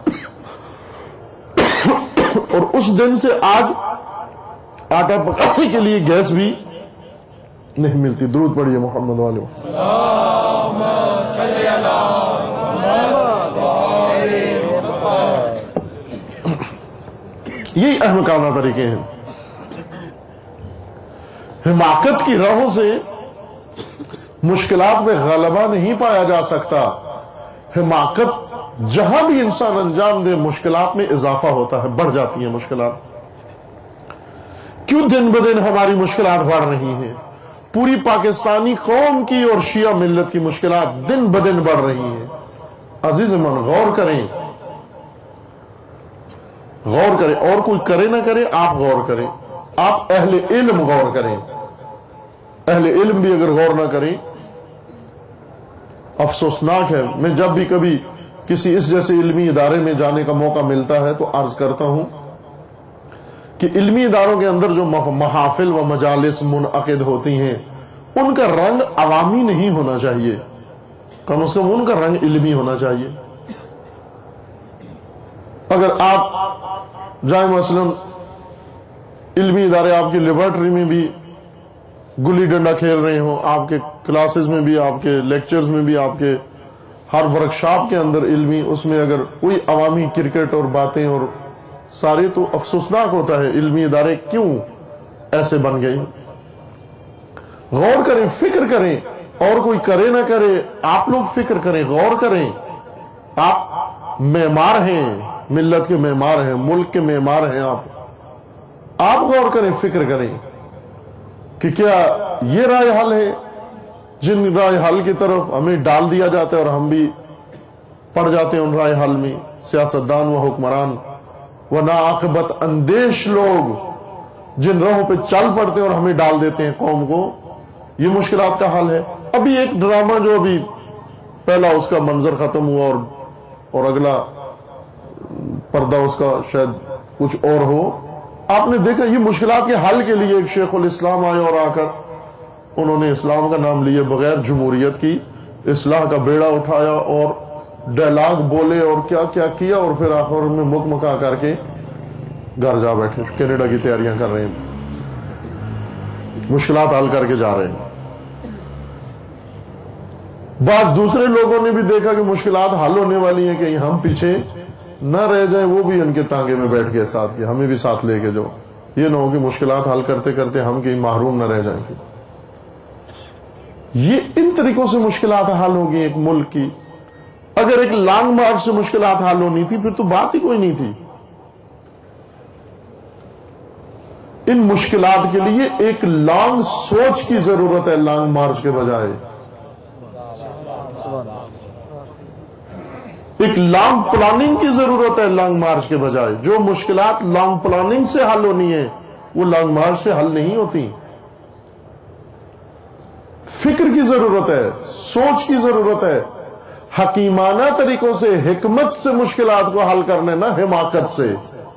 Speaker 1: اور اس دن سے آج آٹا پکانے کے لیے گیس بھی نہیں ملتی۔ درود پڑھیے محمد والے۔ یہی احمقانہ طریقے ہیں. حماقت کی راہوں سے مشکلات میں غلبہ نہیں پایا جا سکتا. حماقت جہاں بھی انسان انجام دے مشکلات میں اضافہ ہوتا ہے، بڑھ جاتی ہیں مشکلات. کیوں دن بدن ہماری مشکلات بڑھ رہی ہیں؟ پوری پاکستانی قوم کی اور شیعہ ملت کی مشکلات دن بدن بڑھ رہی ہیں. عزیز من، غور کریں، غور کریں. اور کوئی کرے نہ کرے، آپ غور کریں. آپ اہل علم غور کریں. اہل علم بھی اگر غور نہ کریں، افسوسناک ہے. میں جب بھی کبھی کسی اس جیسے علمی ادارے میں جانے کا موقع ملتا ہے تو عرض کرتا ہوں کہ علمی اداروں کے اندر جو محافل و مجالس منعقد ہوتی ہیں، ان کا رنگ عوامی نہیں ہونا چاہیے، کم از کم ان کا رنگ علمی ہونا چاہیے. اگر آپ جائیں مثلا علمی ادارے، آپ کی لیبارٹری میں بھی گلی ڈنڈا کھیل رہے ہوں، آپ کے کلاسز میں بھی، آپ کے لیکچرز میں بھی، آپ کے ہر ورکشاپ کے اندر علمی، اس میں اگر کوئی عوامی کرکٹ اور باتیں اور سارے، تو افسوسناک ہوتا ہے علمی ادارے کیوں ایسے بن گئے. غور کریں، فکر کریں. اور کوئی کرے نہ کرے، آپ لوگ فکر کریں، غور کریں. آپ معمار ہیں، ملت کے معمار ہیں، ملک کے معمار ہیں. آپ غور کریں، فکر کریں کہ کیا یہ رائے حل ہے جن رائے حل کی طرف ہمیں ڈال دیا جاتا ہے اور ہم بھی پڑ جاتے ہیں ان رائے حل میں. سیاستدان و حکمران و ناعاقبت اندیش لوگ جن راہوں پہ چل پڑتے ہیں اور ہمیں ڈال دیتے ہیں قوم کو، یہ مشکلات کا حل ہے. ابھی ایک ڈرامہ جو ابھی پہلا اس کا منظر ختم ہوا اور اگلا پردہ اس کا شاید کچھ اور ہو، آپ نے دیکھا یہ مشکلات کے حل کے لیے ایک شیخ الاسلام آئے اور آ کر انہوں نے اسلام کا نام لیے بغیر جمہوریت کی اصلاح کا بیڑا اٹھایا اور ڈائلاگ بولے اور کیا کیا کیا، اور پھر آخر میں مکا کر کے گھر جا بیٹھے، کینیڈا کی تیاریاں کر رہے ہیں، مشکلات حل کر کے جا رہے ہیں. بعض دوسرے لوگوں نے بھی دیکھا کہ مشکلات حل ہونے والی ہیں، کہیں ہم پیچھے نہ رہ جائیں، وہ بھی ان کے ٹانگے میں بیٹھ گئے ساتھ کے، ہمیں بھی ساتھ لے کے جو یہ نہ ہو کہ مشکلات حل کرتے کرتے ہم کہیں محروم نہ رہ جائیں گے. یہ ان طریقوں سے مشکلات حل ہوگی ایک ملک کی. اگر ایک لانگ مارچ سے مشکلات حل ہونی تھی پھر تو بات ہی کوئی نہیں تھی. ان مشکلات کے لیے ایک لانگ سوچ کی ضرورت ہے، لانگ مارچ کے بجائے ایک لانگ پلاننگ کی ضرورت ہے. لانگ مارچ کے بجائے جو مشکلات لانگ پلاننگ سے حل ہونی ہے وہ لانگ مارچ سے حل نہیں ہوتی. فکر کی ضرورت ہے، سوچ کی ضرورت ہے، حکیمانہ طریقوں سے، حکمت سے مشکلات کو حل کرنے، نہ حماقت سے.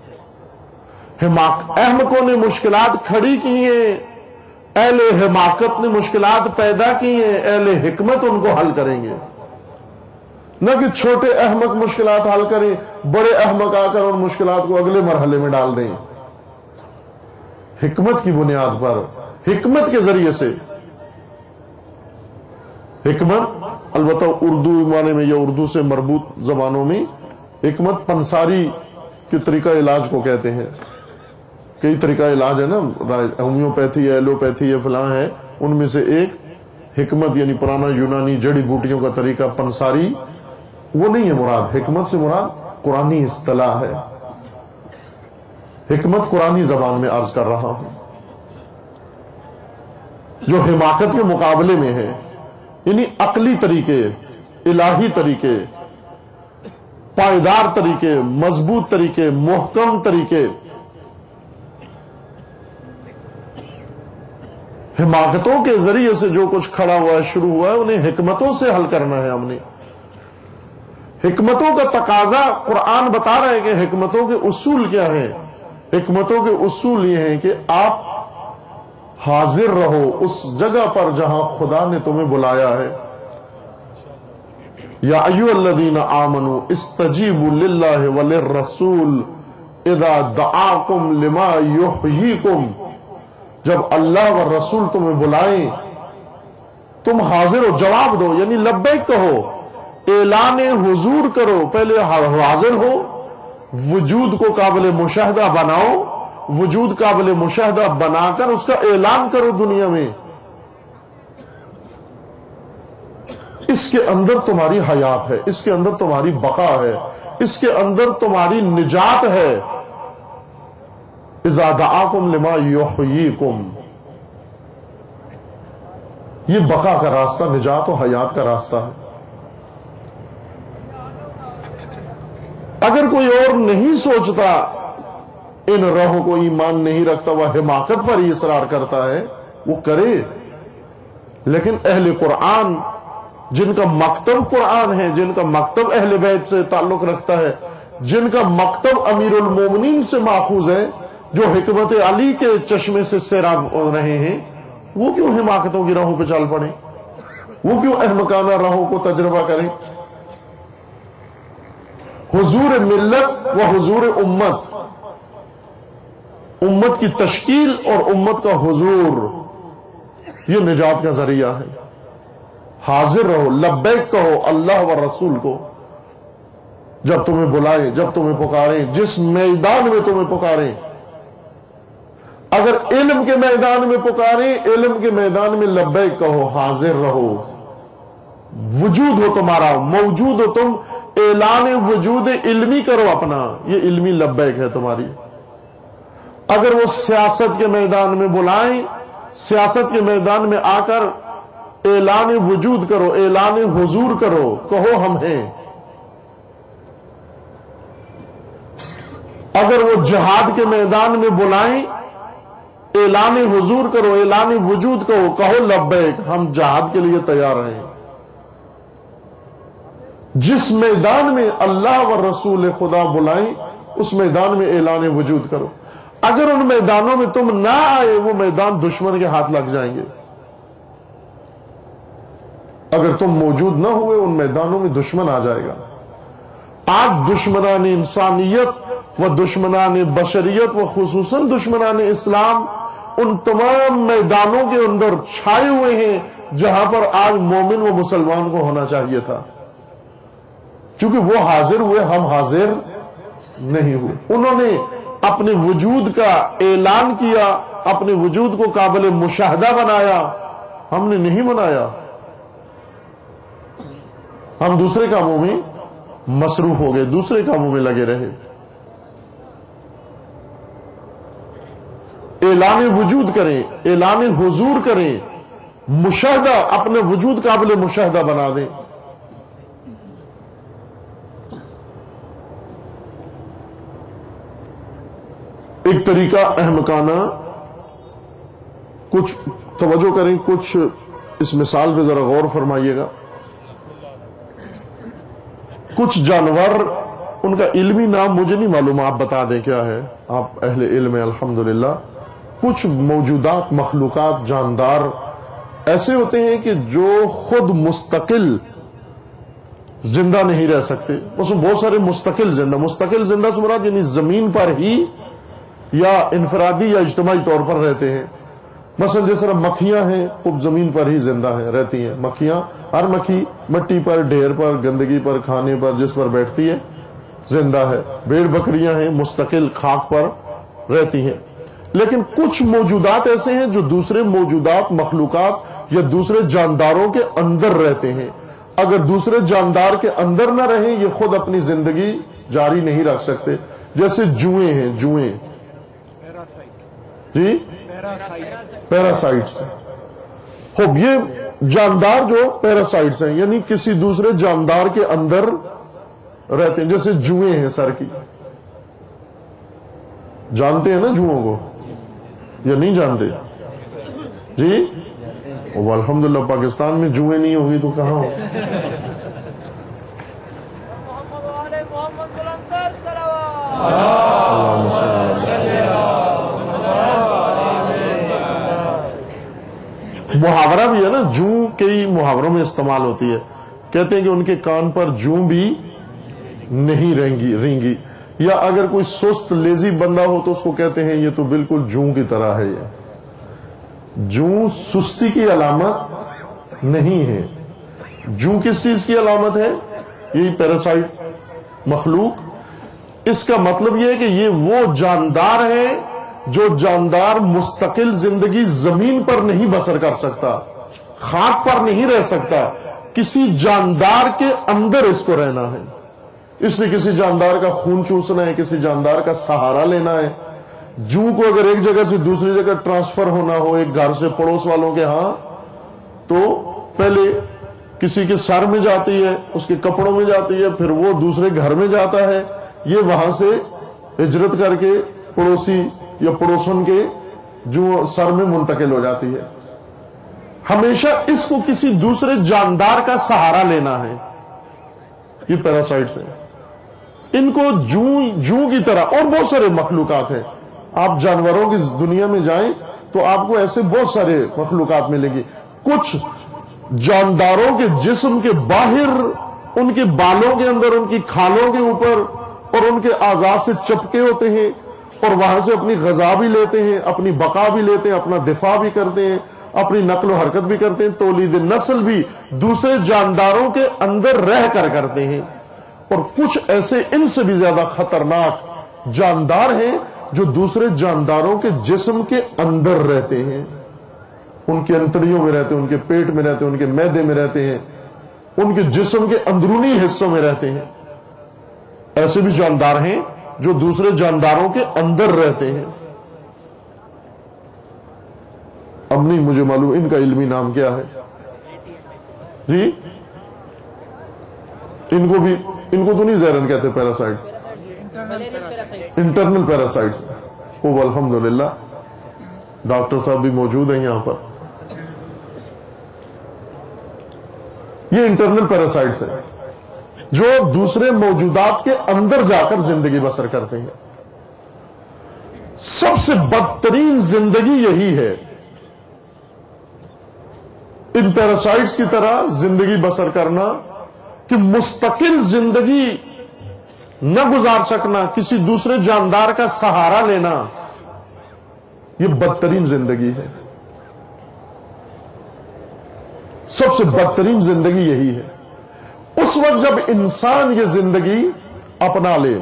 Speaker 1: احمقوں نے مشکلات کھڑی کی ہیں، اہل حماقت نے مشکلات پیدا کی ہیں، اہل حکمت ان کو حل کریں گے. نہ کہ چھوٹے احمق مشکلات حل کریں، بڑے احمق آ کر ان مشکلات کو اگلے مرحلے میں ڈال دیں. حکمت کی بنیاد پر، حکمت کے ذریعے سے. حکمت البتہ اردو معنی میں یا اردو سے مربوط زبانوں میں حکمت پنساری کے طریقہ علاج کو کہتے ہیں. کئی طریقہ علاج ہے نا، ہومیوپیتھی ہے، ایلوپیتھی ہے، فلاں ہے، ان میں سے ایک حکمت یعنی پرانا یونانی جڑی بوٹیوں کا طریقہ پنساری وہ نہیں ہے مراد. حکمت سے مراد قرآنی اصطلاح ہے. حکمت قرآنی زبان میں عرض کر رہا ہوں، جو حماقت کے مقابلے میں ہے، یعنی عقلی طریقے، الہی طریقے، پائیدار طریقے، مضبوط طریقے، محکم طریقے. حماقتوں کے ذریعے سے جو کچھ کھڑا ہوا ہے، شروع ہوا ہے، انہیں حکمتوں سے حل کرنا ہے. ہم نے حکمتوں کا تقاضا، قرآن بتا رہا ہے کہ حکمتوں کے اصول کیا ہیں. حکمتوں کے اصول یہ ہیں کہ آپ حاضر رہو اس جگہ پر جہاں خدا نے تمہیں بلایا ہے. یا ایھا الذین آمنوا استجیبوا للہ وللرسول اذا دعاکم لما یحییکم. جب اللہ و رسول تمہیں بلائیں تم حاضر ہو، جواب دو، یعنی لبیک کہو. اعلان حضور کرو، پہلے حاضر ہو، وجود کو قابل مشاہدہ بناؤ، وجود قابل مشاہدہ بنا کر اس کا اعلان کرو دنیا میں۔ اس کے اندر تمہاری حیات ہے، اس کے اندر تمہاری بقا ہے، اس کے اندر تمہاری نجات ہے۔ اذا دعاکم لما یحییکم، یہ بقا کا راستہ، نجات و حیات کا راستہ ہے۔ اگر کوئی اور نہیں سوچتا، ان راہوں کو ایمان نہیں رکھتا، وہ حماقت پر ہی اصرار کرتا ہے، وہ کرے۔ لیکن اہل قرآن، جن کا مکتب قرآن ہے، جن کا مکتب اہل بیت سے تعلق رکھتا ہے، جن کا مکتب امیر المومنین سے ماخوذ ہے، جو حکمت علی کے چشمے سے سیراب ہو رہے ہیں، وہ کیوں حماقتوں کی راہوں پہ چل پڑیں؟ وہ کیوں احمقانہ راہوں کو تجربہ کریں؟ حضور ملت و حضور امت، امت کی تشکیل اور امت کا حضور، یہ نجات کا ذریعہ ہے۔ حاضر رہو، لبیک کہو اللہ و رسول کو، جب تمہیں بلائیں، جب تمہیں پکاریں، جس میدان میں تمہیں پکاریں۔ اگر علم کے میدان میں پکاریں، علم کے میدان میں لبیک کہو، حاضر رہو، وجود ہو تمہارا، موجود ہو تم، اعلان وجود علمی کرو اپنا، یہ علمی لبیک ہے تمہاری۔ اگر وہ سیاست کے میدان میں بلائیں، سیاست کے میدان میں آ کر اعلان وجود کرو، اعلان حضور کرو، کہو ہم ہیں۔ اگر وہ جہاد کے میدان میں بلائیں، اعلان حضور کرو، اعلان وجود کہو لبیک، ہم جہاد کے لیے تیار ہیں۔ جس میدان میں اللہ و رسول خدا بلائیں، اس میدان میں اعلان وجود کرو۔ اگر ان میدانوں میں تم نہ آئے، وہ میدان دشمن کے ہاتھ لگ جائیں گے۔ اگر تم موجود نہ ہوئے، ان میدانوں میں دشمن آ جائے گا۔ آج دشمنان انسانیت و دشمنان بشریت و خصوصاً دشمنان اسلام ان تمام میدانوں کے اندر چھائے ہوئے ہیں جہاں پر آج مومن و مسلمان کو ہونا چاہیے تھا، کیونکہ وہ حاضر ہوئے، ہم حاضر نہیں ہوئے۔ انہوں نے اپنے وجود کا اعلان کیا، اپنے وجود کو قابل مشاہدہ بنایا، ہم نے نہیں بنایا۔ ہم دوسرے کاموں میں مصروف ہو گئے، دوسرے کاموں میں لگے رہے۔ اعلان وجود کریں، اعلان حضور کریں، مشاہدہ، اپنے وجود قابل مشاہدہ بنا دیں۔ ایک طریقہ احمقانہ، کچھ توجہ کریں، کچھ اس مثال پہ ذرا غور فرمائیے گا۔ کچھ جانور، ان کا علمی نام مجھے نہیں معلوم، آپ بتا دیں کیا ہے، آپ اہل علم ہیں الحمدللہ۔ کچھ موجودات، مخلوقات، جاندار ایسے ہوتے ہیں کہ جو خود مستقل زندہ نہیں رہ سکتے۔ اس میں بہت سارے مستقل زندہ سے مراد یعنی زمین پر ہی یا انفرادی یا اجتماعی طور پر رہتے ہیں۔ مثلا جس طرح مکھیاں ہیں، خوب زمین پر ہی زندہ ہیں، رہتی ہیں مکھیاں۔ ہر مکھی مٹی پر، ڈھیر پر، گندگی پر، کھانے پر، جس پر بیٹھتی ہے زندہ ہے۔ بھیڑ بکریاں ہیں، مستقل خاک پر رہتی ہیں۔ لیکن کچھ موجودات ایسے ہیں جو دوسرے موجودات، مخلوقات یا دوسرے جانداروں کے اندر رہتے ہیں۔ اگر دوسرے جاندار کے اندر نہ رہیں، یہ خود اپنی زندگی جاری نہیں رکھ سکتے۔ جیسے جوئیں ہیں، جوئیں، جی پیراسائٹس۔ خوب یہ جاندار جو پیراسائٹس ہیں، یعنی کسی دوسرے جاندار کے اندر رہتے ہیں، جیسے جوئیں ہیں سر کی۔ جانتے ہیں نا جوؤں کو یا نہیں جانتے؟ جی الحمدللہ، پاکستان میں جوئیں نہیں ہوگی تو کہاں ہو؟ محاورہ بھی ہے نا، جوں کئی محاوروں میں استعمال ہوتی ہے۔ کہتے ہیں کہ ان کے کان پر جوں بھی نہیں رینگی، یا اگر کوئی سست لیزی بندہ ہو تو اس کو کہتے ہیں یہ تو بالکل جوں کی طرح ہے۔ یہ جوں سستی کی علامت نہیں ہے۔ جوں کس چیز کی علامت ہے؟ یہی پیراسائٹ مخلوق، اس کا مطلب یہ ہے کہ یہ وہ جاندار ہے جو جاندار مستقل زندگی زمین پر نہیں بسر کر سکتا، خاک پر نہیں رہ سکتا، کسی جاندار کے اندر اس کو رہنا ہے، اس لیے کسی جاندار کا خون چوسنا ہے، کسی جاندار کا سہارا لینا ہے۔ جو کو اگر ایک جگہ سے دوسری جگہ ٹرانسفر ہونا ہو، ایک گھر سے پڑوس والوں کے ہاں، تو پہلے کسی کے سر میں جاتی ہے، اس کے کپڑوں میں جاتی ہے، پھر وہ دوسرے گھر میں جاتا ہے، یہ وہاں سے ہجرت کر کے پڑوسی یا پڑوسن کے جو سر میں منتقل ہو جاتی ہے۔ ہمیشہ اس کو کسی دوسرے جاندار کا سہارا لینا ہے۔ یہ پیراسائٹس ہیں، ان کو جوں کی طرح، اور بہت سارے مخلوقات ہیں، آپ جانوروں کی دنیا میں جائیں تو آپ کو ایسے بہت سارے مخلوقات ملیں گی۔ کچھ جانداروں کے جسم کے باہر، ان کے بالوں کے اندر، ان کی کھالوں کے اوپر اور ان کے اعضاء سے چپکے ہوتے ہیں، اور وہاں سے اپنی غذا بھی لیتے ہیں، اپنی بقا بھی لیتے ہیں، اپنا دفاع بھی کرتے ہیں، اپنی نقل و حرکت بھی کرتے ہیں، تولید نسل بھی دوسرے جانداروں کے اندر رہ کر کرتے ہیں۔ اور کچھ ایسے ان سے بھی زیادہ خطرناک جاندار ہیں جو دوسرے جانداروں کے جسم کے اندر رہتے ہیں، ان کے انتڑیوں میں رہتے ہیں، ان کے پیٹ میں رہتے ہیں، ان کے معدے میں رہتے ہیں، ان کے جسم کے اندرونی حصوں میں رہتے ہیں۔ ایسے بھی جاندار ہیں جو دوسرے جانداروں کے اندر رہتے ہیں۔ اب نہیں مجھے معلوم ان کا علمی نام کیا ہے جی، ان کو تو نہیں زہرن کہتے پیراسائٹس، انٹرنل پیراسائٹس۔ او الحمدللہ ڈاکٹر صاحب بھی موجود ہیں یہاں پر۔ یہ انٹرنل پیراسائٹس ہیں جو دوسرے موجودات کے اندر جا کر زندگی بسر کرتے ہیں۔ سب سے بدترین زندگی یہی ہے، ان پیراسائٹس کی طرح زندگی بسر کرنا، کہ مستقل زندگی نہ گزار سکنا، کسی دوسرے جاندار کا سہارا لینا، یہ بدترین زندگی ہے۔ سب سے بدترین زندگی یہی ہے۔ اس وقت جب انسان یہ زندگی اپنا لے،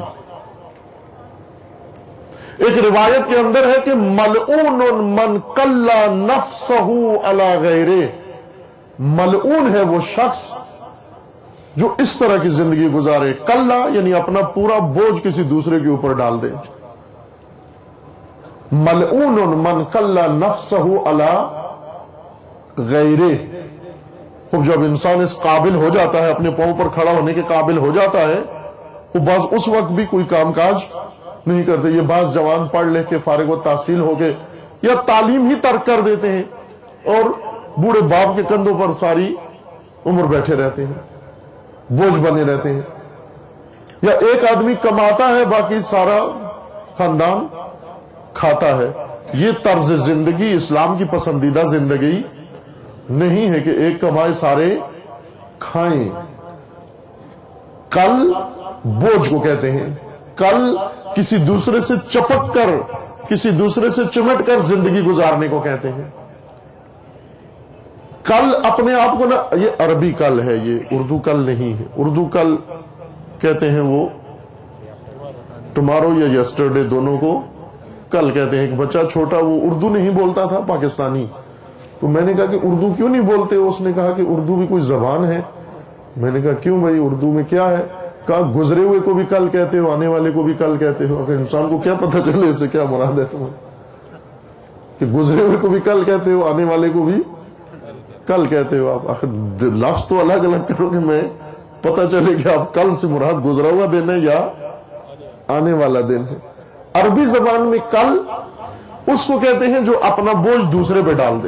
Speaker 1: ایک روایت کے اندر ہے کہ ملعون من کلا نفسہ علی غیرہ، ملعون ہے وہ شخص جو اس طرح کی زندگی گزارے، کلا یعنی اپنا پورا بوجھ کسی دوسرے کے اوپر ڈال دے۔ ملعون من کلا نفسہ علی غیرہ۔ اب جب انسان اس قابل ہو جاتا ہے، اپنے پاؤں پر کھڑا ہونے کے قابل ہو جاتا ہے، وہ بعض اس وقت بھی کوئی کام کاج نہیں کرتے۔ یہ بعض جوان پڑھ لکھ کے فارغ و تحصیل ہو کے یا تعلیم ہی ترک کر دیتے ہیں اور بوڑھے باپ کے کندھوں پر ساری عمر بیٹھے رہتے ہیں، بوجھ بنے رہتے ہیں۔ یا ایک آدمی کماتا ہے، باقی سارا خاندان کھاتا ہے۔ یہ طرز زندگی اسلام کی پسندیدہ زندگی نہیں ہے کہ ایک کمائے سارے کھائیں۔ کل بوجھ کو کہتے ہیں، کل کسی دوسرے سے چپک کر، کسی دوسرے سے چمٹ کر زندگی گزارنے کو کہتے ہیں۔ کل اپنے آپ کو نا، یہ عربی کل ہے، یہ اردو کل نہیں ہے۔ اردو کل کہتے ہیں وہ ٹمارو یا یسٹرڈے، دونوں کو کل کہتے ہیں۔ ایک بچہ چھوٹا وہ اردو نہیں بولتا تھا، پاکستانی، تو میں نے کہا کہ اردو کیوں نہیں بولتے؟ اس نے کہا کہ اردو بھی کوئی زبان ہے۔ میں نے کہا کیوں بھائی، اردو میں کیا ہے؟ کہا گزرے ہوئے کو بھی کل کہتے ہو، آنے والے کو بھی کل کہتے ہو۔ اگر انسان کو کیا پتہ چلے اس سے کیا مراد ہے تمہیں، کہ گزرے ہوئے کو بھی کل کہتے ہو، آنے والے کو بھی کل کہتے ہو۔ آپ آخر لفظ تو الگ الگ کرو کہ میں پتہ چلے کہ آپ کل سے مراد گزرا ہوا دن ہے یا آنے والا دن ہے۔ عربی زبان میں کل اس کو کہتے ہیں جو اپنا بوجھ دوسرے پہ ڈال دے،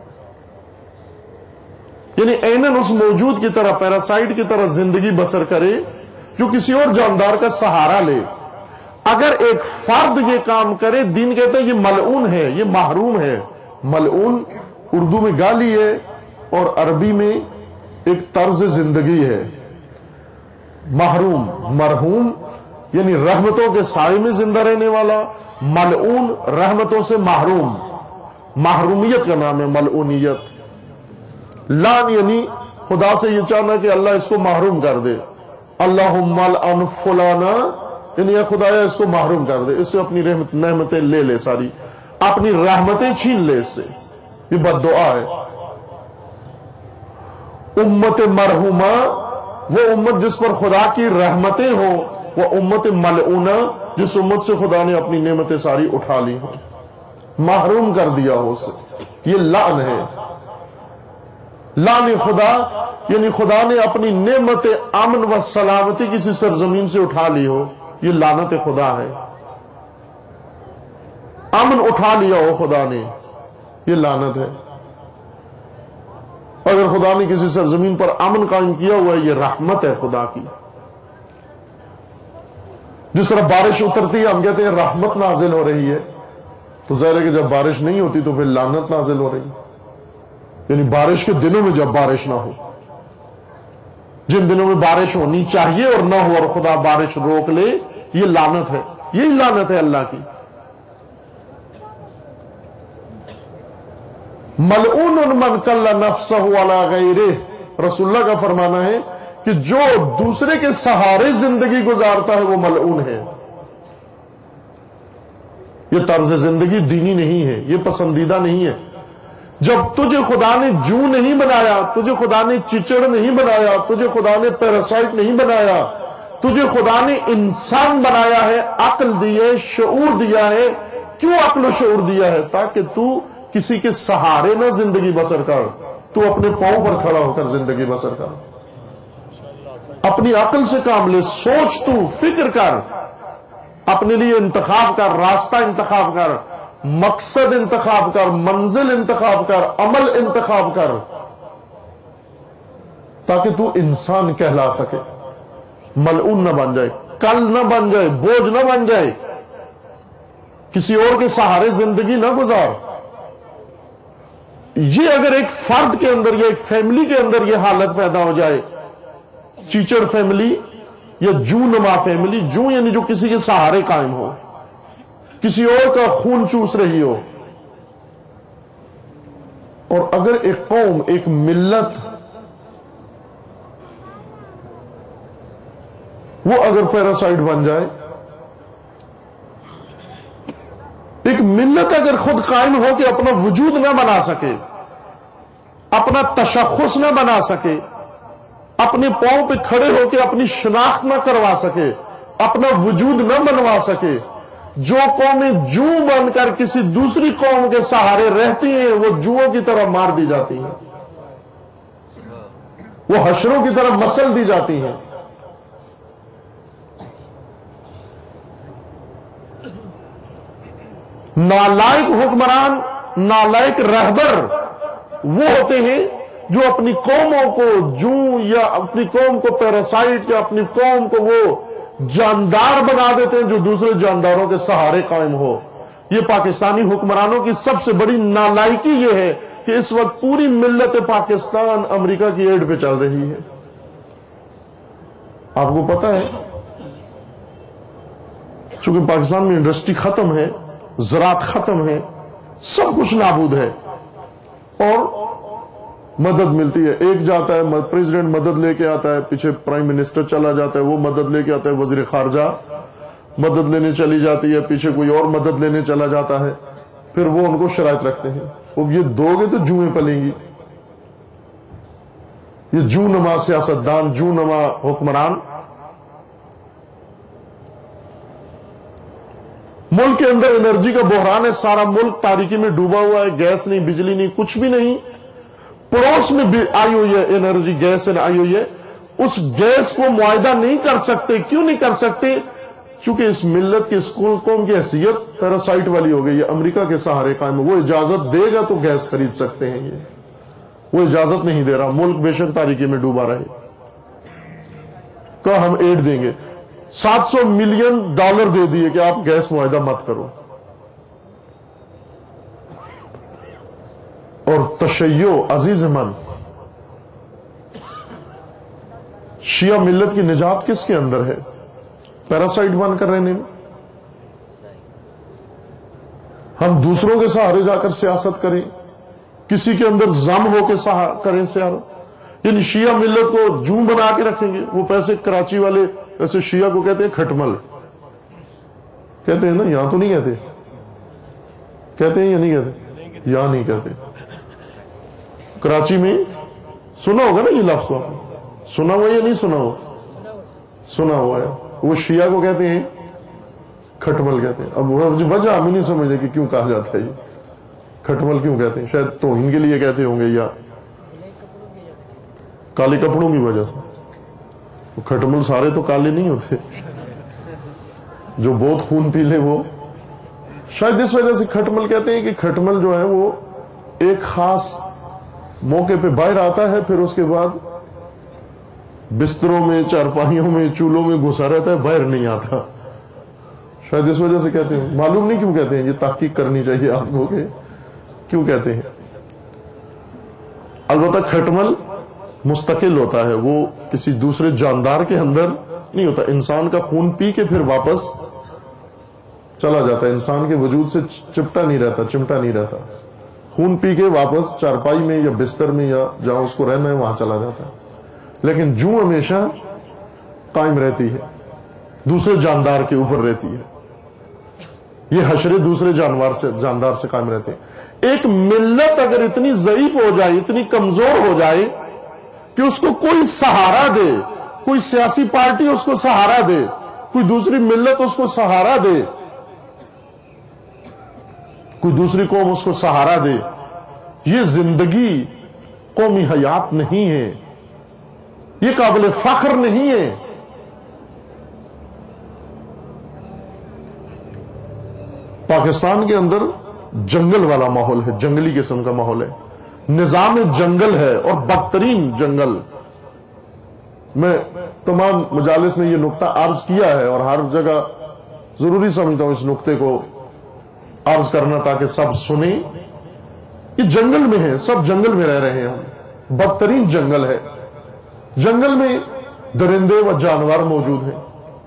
Speaker 1: یعنی اینن اس موجود کی طرح، پیراسائٹ کی طرح زندگی بسر کرے جو کسی اور جاندار کا سہارا لے۔ اگر ایک فرد یہ کام کرے، دین کہتا ہے یہ ملعون ہے، یہ محروم ہے۔ ملعون اردو میں گالی ہے اور عربی میں ایک طرز زندگی ہے۔ محروم، مرحوم یعنی رحمتوں کے سائے میں زندہ رہنے والا، ملعون رحمتوں سے محروم، محرومیت کا نام ہے ملعونیت۔ لان یعنی خدا سے یہ چاہنا کہ اللہ اس کو محروم کر دے، اللہم العن فلانا، یعنی اے خدایا اس کو محروم کر دے، اس سے اپنی نعمتیں لے لے، ساری اپنی رحمتیں چھین لے اس سے، یہ بد دعا ہے۔ امت مرحومہ، وہ امت جس پر خدا کی رحمتیں ہوں، وہ امت ملعونہ، جس امت سے خدا نے اپنی نعمتیں ساری اٹھا لی ہوں، محروم کر دیا ہو اسے، یہ لعن ہے۔ لعن خدا یعنی خدا نے اپنی نعمت امن و سلامتی کسی سرزمین سے اٹھا لی ہو، یہ لعنت خدا ہے۔ امن اٹھا لیا ہو خدا نے، یہ لعنت ہے۔ اگر خدا نے کسی سرزمین پر امن قائم کیا ہوا ہے، یہ رحمت ہے خدا کی۔ جس طرح بارش اترتی ہے ہم کہتے ہیں رحمت نازل ہو رہی ہے، تو ظاہر ہے کہ جب بارش نہیں ہوتی تو پھر لعنت نازل ہو رہی ہے، یعنی بارش کے دنوں میں جب بارش نہ ہو، جن دنوں میں بارش ہونی چاہیے اور نہ ہو اور خدا بارش روک لے، یہ لعنت ہے، یہی لعنت ہے اللہ کی۔ ملعون من کل نفسہ علی غیرہ، رسول اللہ کا فرمانا ہے کہ جو دوسرے کے سہارے زندگی گزارتا ہے وہ ملعون ہے۔ یہ طرز زندگی دینی نہیں ہے، یہ پسندیدہ نہیں ہے۔ جب تجھے خدا نے جو نہیں بنایا، تجھے خدا نے چچڑ نہیں بنایا، تجھے خدا نے پیراسائٹ نہیں بنایا، تجھے خدا نے انسان بنایا ہے، عقل دی ہے، شعور دیا ہے۔ کیوں عقل و شعور دیا ہے؟ تاکہ تو کسی کے سہارے نہ زندگی بسر کر، تو اپنے پاؤں پر کھڑا ہو کر زندگی بسر کر، اپنی عقل سے کام لے، سوچ، تو فکر کر، اپنے لیے انتخاب کر، راستہ انتخاب کر، مقصد انتخاب کر، منزل انتخاب کر، عمل انتخاب کر، تاکہ تو انسان کہلا سکے، ملعون نہ بن جائے، کل نہ بن جائے، بوجھ نہ بن جائے، کسی اور کے سہارے زندگی نہ گزار۔ یہ اگر ایک فرد کے اندر یا ایک فیملی کے اندر یہ حالت پیدا ہو جائے، چیچڑ فیملی یا جو نما فیملی، جو یعنی جو کسی کے سہارے قائم ہو، کسی اور کا خون چوس رہی ہو، اور اگر ایک قوم، ایک ملت، وہ اگر پیراسائٹ بن جائے، ایک ملت اگر خود قائم ہو کہ اپنا وجود نہ بنا سکے، اپنا تشخص نہ بنا سکے، اپنے پاؤں پہ کھڑے ہو کے اپنی شناخت نہ کروا سکے، اپنا وجود نہ بنوا سکے، جو قومیں جو بن کر کسی دوسری قوم کے سہارے رہتی ہیں وہ جوؤں کی طرح مار دی جاتی ہیں، وہ حشروں کی طرح مسل دی جاتی ہیں۔ نالائق حکمران، نالائق رہبر وہ ہوتے ہیں جو اپنی قوموں کو جو یا اپنی قوم کو پیراسائٹ یا اپنی قوم کو وہ جاندار بنا دیتے ہیں جو دوسرے جانداروں کے سہارے قائم ہو۔ یہ پاکستانی حکمرانوں کی سب سے بڑی نالائکی یہ ہے کہ اس وقت پوری ملت پاکستان امریکہ کی ایڈ پہ چل رہی ہے۔ آپ کو پتا ہے چونکہ پاکستان میں انڈسٹری ختم ہے، زراعت ختم ہے، سب کچھ نابود ہے، اور مدد ملتی ہے، ایک جاتا ہے پریزیڈنٹ مدد لے کے آتا ہے، پیچھے پرائم منسٹر چلا جاتا ہے، وہ مدد لے کے آتا ہے، وزیر خارجہ مدد لینے چلی جاتی ہے، پیچھے کوئی اور مدد لینے چلا جاتا ہے، پھر وہ ان کو شرائط رکھتے ہیں، اب یہ دو گے تو جوئیں پلیں گی۔ یہ جو نما سیاستدان، جو نما حکمران ملک کے اندر انرجی کا بحران ہے، سارا ملک تاریکی میں ڈوبا ہوا ہے، گیس نہیں، بجلی نہیں، کچھ بھی نہیں، پڑوس میں بھی آئی ہوئی ہے انرجی، گیس آئی ہوئی ہے، اس گیس کو معاہدہ نہیں کر سکتے۔ کیوں نہیں کر سکتے؟ چونکہ اس ملت کی، اس قوم کی حیثیت پیراسائٹ والی ہو گئی ہے، امریکہ کے سہارے قائم، وہ اجازت دے گا تو گیس خرید سکتے ہیں، یہ وہ اجازت نہیں دے رہا، ملک بے شک تاریکی میں ڈوبا رہے۔ کہا ہم ایڈ دیں گے، $700 ملین دے دیے کہ آپ گیس معاہدہ مت کرو، اور تشیع عزیز من، شیعہ ملت کی نجات کس کے اندر ہے؟ پیراسائٹ بن کر رہنے میں۔ ہم دوسروں کے سہارے جا کر سیاست کریں، کسی کے اندر ضم ہو کے کریں سیاست، یعنی شیعہ ملت کو جوں بنا کے رکھیں گے. وہ پیسے کراچی والے ایسے شیعہ کو کہتے ہیں کھٹمل، کہتے ہیں نا، یہاں تو نہیں کہتے، کہتے ہیں یا نہیں کہتے؟ یہاں نہیں کہتے. کراچی میں سنا ہوگا نا یہ لفظ، سنا ہوا یا نہیں سنا ہوا؟ سنا ہوا ہے. وہ شیعہ کو کہتے ہیں کھٹمل کہتے ہیں. اب وجہ ہم ہی نہیں سمجھے کہ کیوں کہا جاتا ہے یہ کھٹمل کیوں کہتے ہیں. شاید توہین کے لیے کہتے ہوں گے یا کالے کپڑوں کی وجہ سے. کھٹمل سارے تو کالے نہیں ہوتے، جو بہت خون پی لے وہ شاید اس وجہ سے کھٹمل کہتے ہیں کہ کھٹمل جو ہے وہ ایک خاص موقع پہ باہر آتا ہے، پھر اس کے بعد بستروں میں، چارپائیوں میں، چولوں میں گھسا رہتا ہے، باہر نہیں آتا. شاید اس وجہ سے کہتے ہیں. معلوم نہیں کیوں کہتے ہیں، یہ تحقیق کرنی چاہیے آپ کو کہ کیوں کہتے ہیں. البتہ کھٹمل مستقل ہوتا ہے، وہ کسی دوسرے جاندار کے اندر نہیں ہوتا. انسان کا خون پی کے پھر واپس چلا جاتا ہے، انسان کے وجود سے چمٹا نہیں رہتا. خون پی کے واپس چارپائی میں یا بستر میں یا جہاں اس کو رہنا ہے وہاں چلا جاتا ہے. لیکن جوں ہمیشہ قائم رہتی ہے، دوسرے جاندار کے اوپر رہتی ہے. یہ حشرے دوسرے جاندار سے قائم رہتے ہیں. ایک ملت اگر اتنی ضعیف ہو جائے، اتنی کمزور ہو جائے کہ اس کو کوئی سہارا دے، کوئی سیاسی پارٹی اس کو سہارا دے، کوئی دوسری ملت اس کو سہارا دے، کوئی دوسری قوم اس کو سہارا دے، یہ زندگی قومی حیات نہیں ہے، یہ قابل فخر نہیں ہے. پاکستان کے اندر جنگل والا ماحول ہے، جنگلی قسم کا ماحول ہے، نظام جنگل ہے اور بدترین جنگل. میں تمام مجالس میں یہ نقطہ عرض کیا ہے اور ہر جگہ ضروری سمجھتا ہوں اس نقطے کو عرض کرنا تاکہ سب سنیں. یہ جنگل میں ہے، سب جنگل میں رہ رہے ہیں ہم، بدترین جنگل ہے. جنگل میں درندے و جانور موجود ہیں،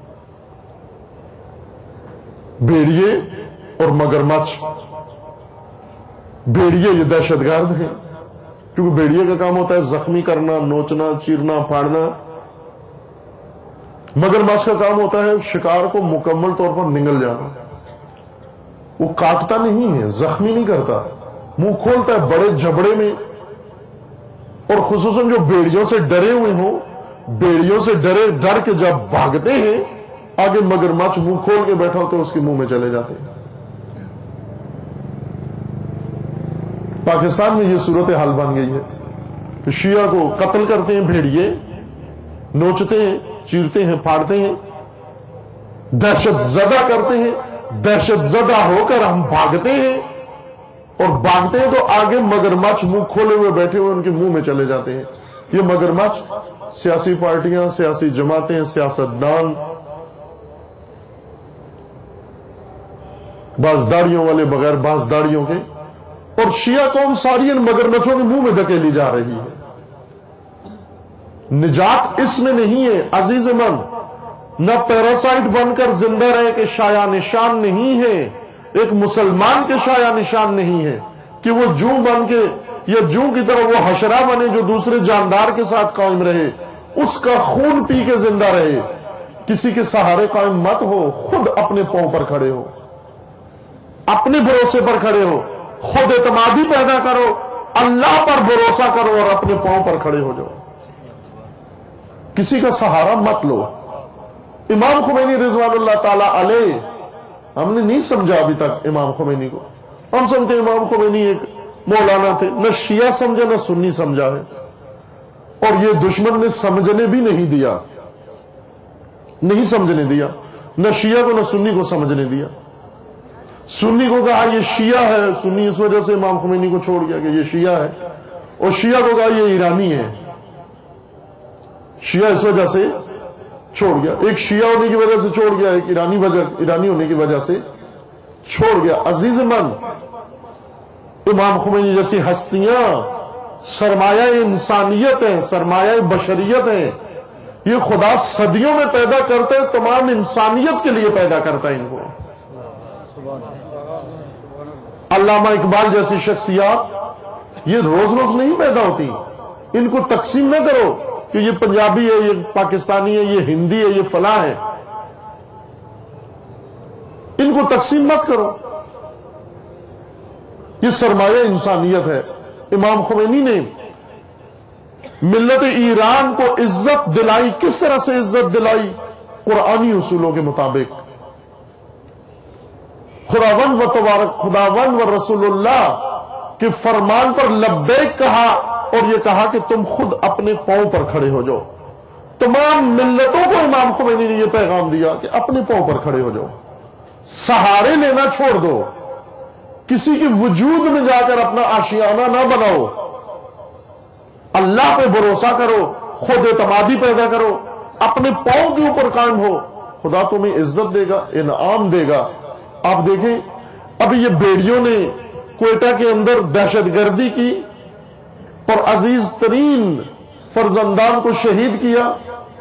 Speaker 1: بھیڑیے اور مگرمچھ. بھیڑیے یہ دہشت گرد ہیں، کیونکہ بھیڑیے کا کام ہوتا ہے زخمی کرنا، نوچنا، چیرنا، پھاڑنا. مگرمچھ کا کام ہوتا ہے شکار کو مکمل طور پر نگل جانا. وہ کاٹتا نہیں ہے، زخمی نہیں کرتا، منہ کھولتا ہے بڑے جھبڑے میں. اور خصوصاً جو بھیڑیوں سے ڈرے ہوئے ہوں، بھیڑیوں سے ڈر کے جب بھاگتے ہیں، آگے مگرمچھ منہ کھول کے بیٹھا ہوتا ہے، اس کے منہ میں چلے جاتے ہیں. پاکستان میں یہ صورتحال بن گئی ہے کہ شیعہ کو قتل کرتے ہیں بھیڑیے، نوچتے ہیں، چیرتے ہیں، پھاڑتے ہیں، دہشت زدہ کرتے ہیں. دہشت زدہ ہو کر ہم بھاگتے ہیں، اور بھاگتے ہیں تو آگے مگرمچھ منہ کھولے ہوئے بیٹھے ہوئے ان کے منہ میں چلے جاتے ہیں. یہ مگرمچھ سیاسی پارٹیاں، سیاسی جماعتیں، سیاستدان، بعض داڑیوں والے بغیر بعض داڑیوں کے، اور شیعہ قوم ساری ان مگرمچھوں کے منہ میں دھکیلی جا رہی ہے. نجات اس میں نہیں ہے عزیز من. نہ پیراسائٹ بن کر زندہ رہے کہ شایع نشان نہیں ہے، ایک مسلمان کے شایع نشان نہیں ہے کہ وہ جوں بن کے یا جوں کی طرح وہ حشرہ بنے جو دوسرے جاندار کے ساتھ قائم رہے، اس کا خون پی کے زندہ رہے. کسی کے سہارے قائم مت ہو، خود اپنے پاؤں پر کھڑے ہو، اپنے بھروسے پر کھڑے ہو، خود اعتمادی پیدا کرو، اللہ پر بھروسہ کرو اور اپنے پاؤں پر کھڑے ہو جاؤ. کسی کا سہارا مت لو. امام خمینی رضوان اللہ تعالی علیہ، ہم نے نہیں سمجھا ابھی تک امام خمینی کو. ہم سمجھتے امام خمینی ایک مولانا تھے، نہ شیعہ سمجھا نہ سنی سمجھا ہے، اور یہ دشمن نے سمجھنے بھی نہیں دیا، نہیں سمجھنے دیا، نہ شیعہ کو نہ سنی کو سمجھنے دیا. سنی کو کہا یہ شیعہ ہے، سنی اس وجہ سے امام خمینی کو چھوڑ گیا کہ یہ شیعہ ہے، اور شیعہ کو کہا یہ ایرانی ہے، شیعہ اس وجہ سے چھوڑ گیا. ایک شیعہ ہونے کی وجہ سے چھوڑ گیا، ایک ایرانی ہونے کی وجہ سے چھوڑ گیا. عزیز من، امام خمینی جیسی ہستیاں سرمایہ انسانیت ہیں، سرمایہ بشریت ہیں. یہ خدا صدیوں میں پیدا کرتے ہیں، تمام انسانیت کے لیے پیدا کرتا ہے ان کو. علامہ اقبال جیسی شخصیات یہ روز روز نہیں پیدا ہوتی. ان کو تقسیم نہ کرو کہ یہ پنجابی ہے، یہ پاکستانی ہے، یہ ہندی ہے، یہ فلاں ہے. ان کو تقسیم مت کرو. یہ سرمایہ انسانیت ہے. امام خمینی نے ملت ایران کو عزت دلائی. کس طرح سے عزت دلائی؟ قرآنی اصولوں کے مطابق. خداوند و تبارک خداوند و رسول اللہ کے فرمان پر لبیک کہا اور یہ کہا کہ تم خود اپنے پاؤں پر کھڑے ہو جاؤ. تمام ملتوں کو امام خمینی نے یہ پیغام دیا کہ اپنے پاؤں پر کھڑے ہو جاؤ. سہارے لینا چھوڑ دو. کسی کے وجود میں جا کر اپنا آشیانہ نہ بناؤ. اللہ پہ بھروسہ کرو، خود اعتمادی پیدا کرو، اپنے پاؤں کے اوپر قائم ہو. خدا تمہیں عزت دے گا، انعام دے گا. آپ دیکھیں ابھی یہ بیڑیوں نے کوئٹہ کے اندر دہشت گردی کی اور عزیز ترین فرزندان کو شہید کیا.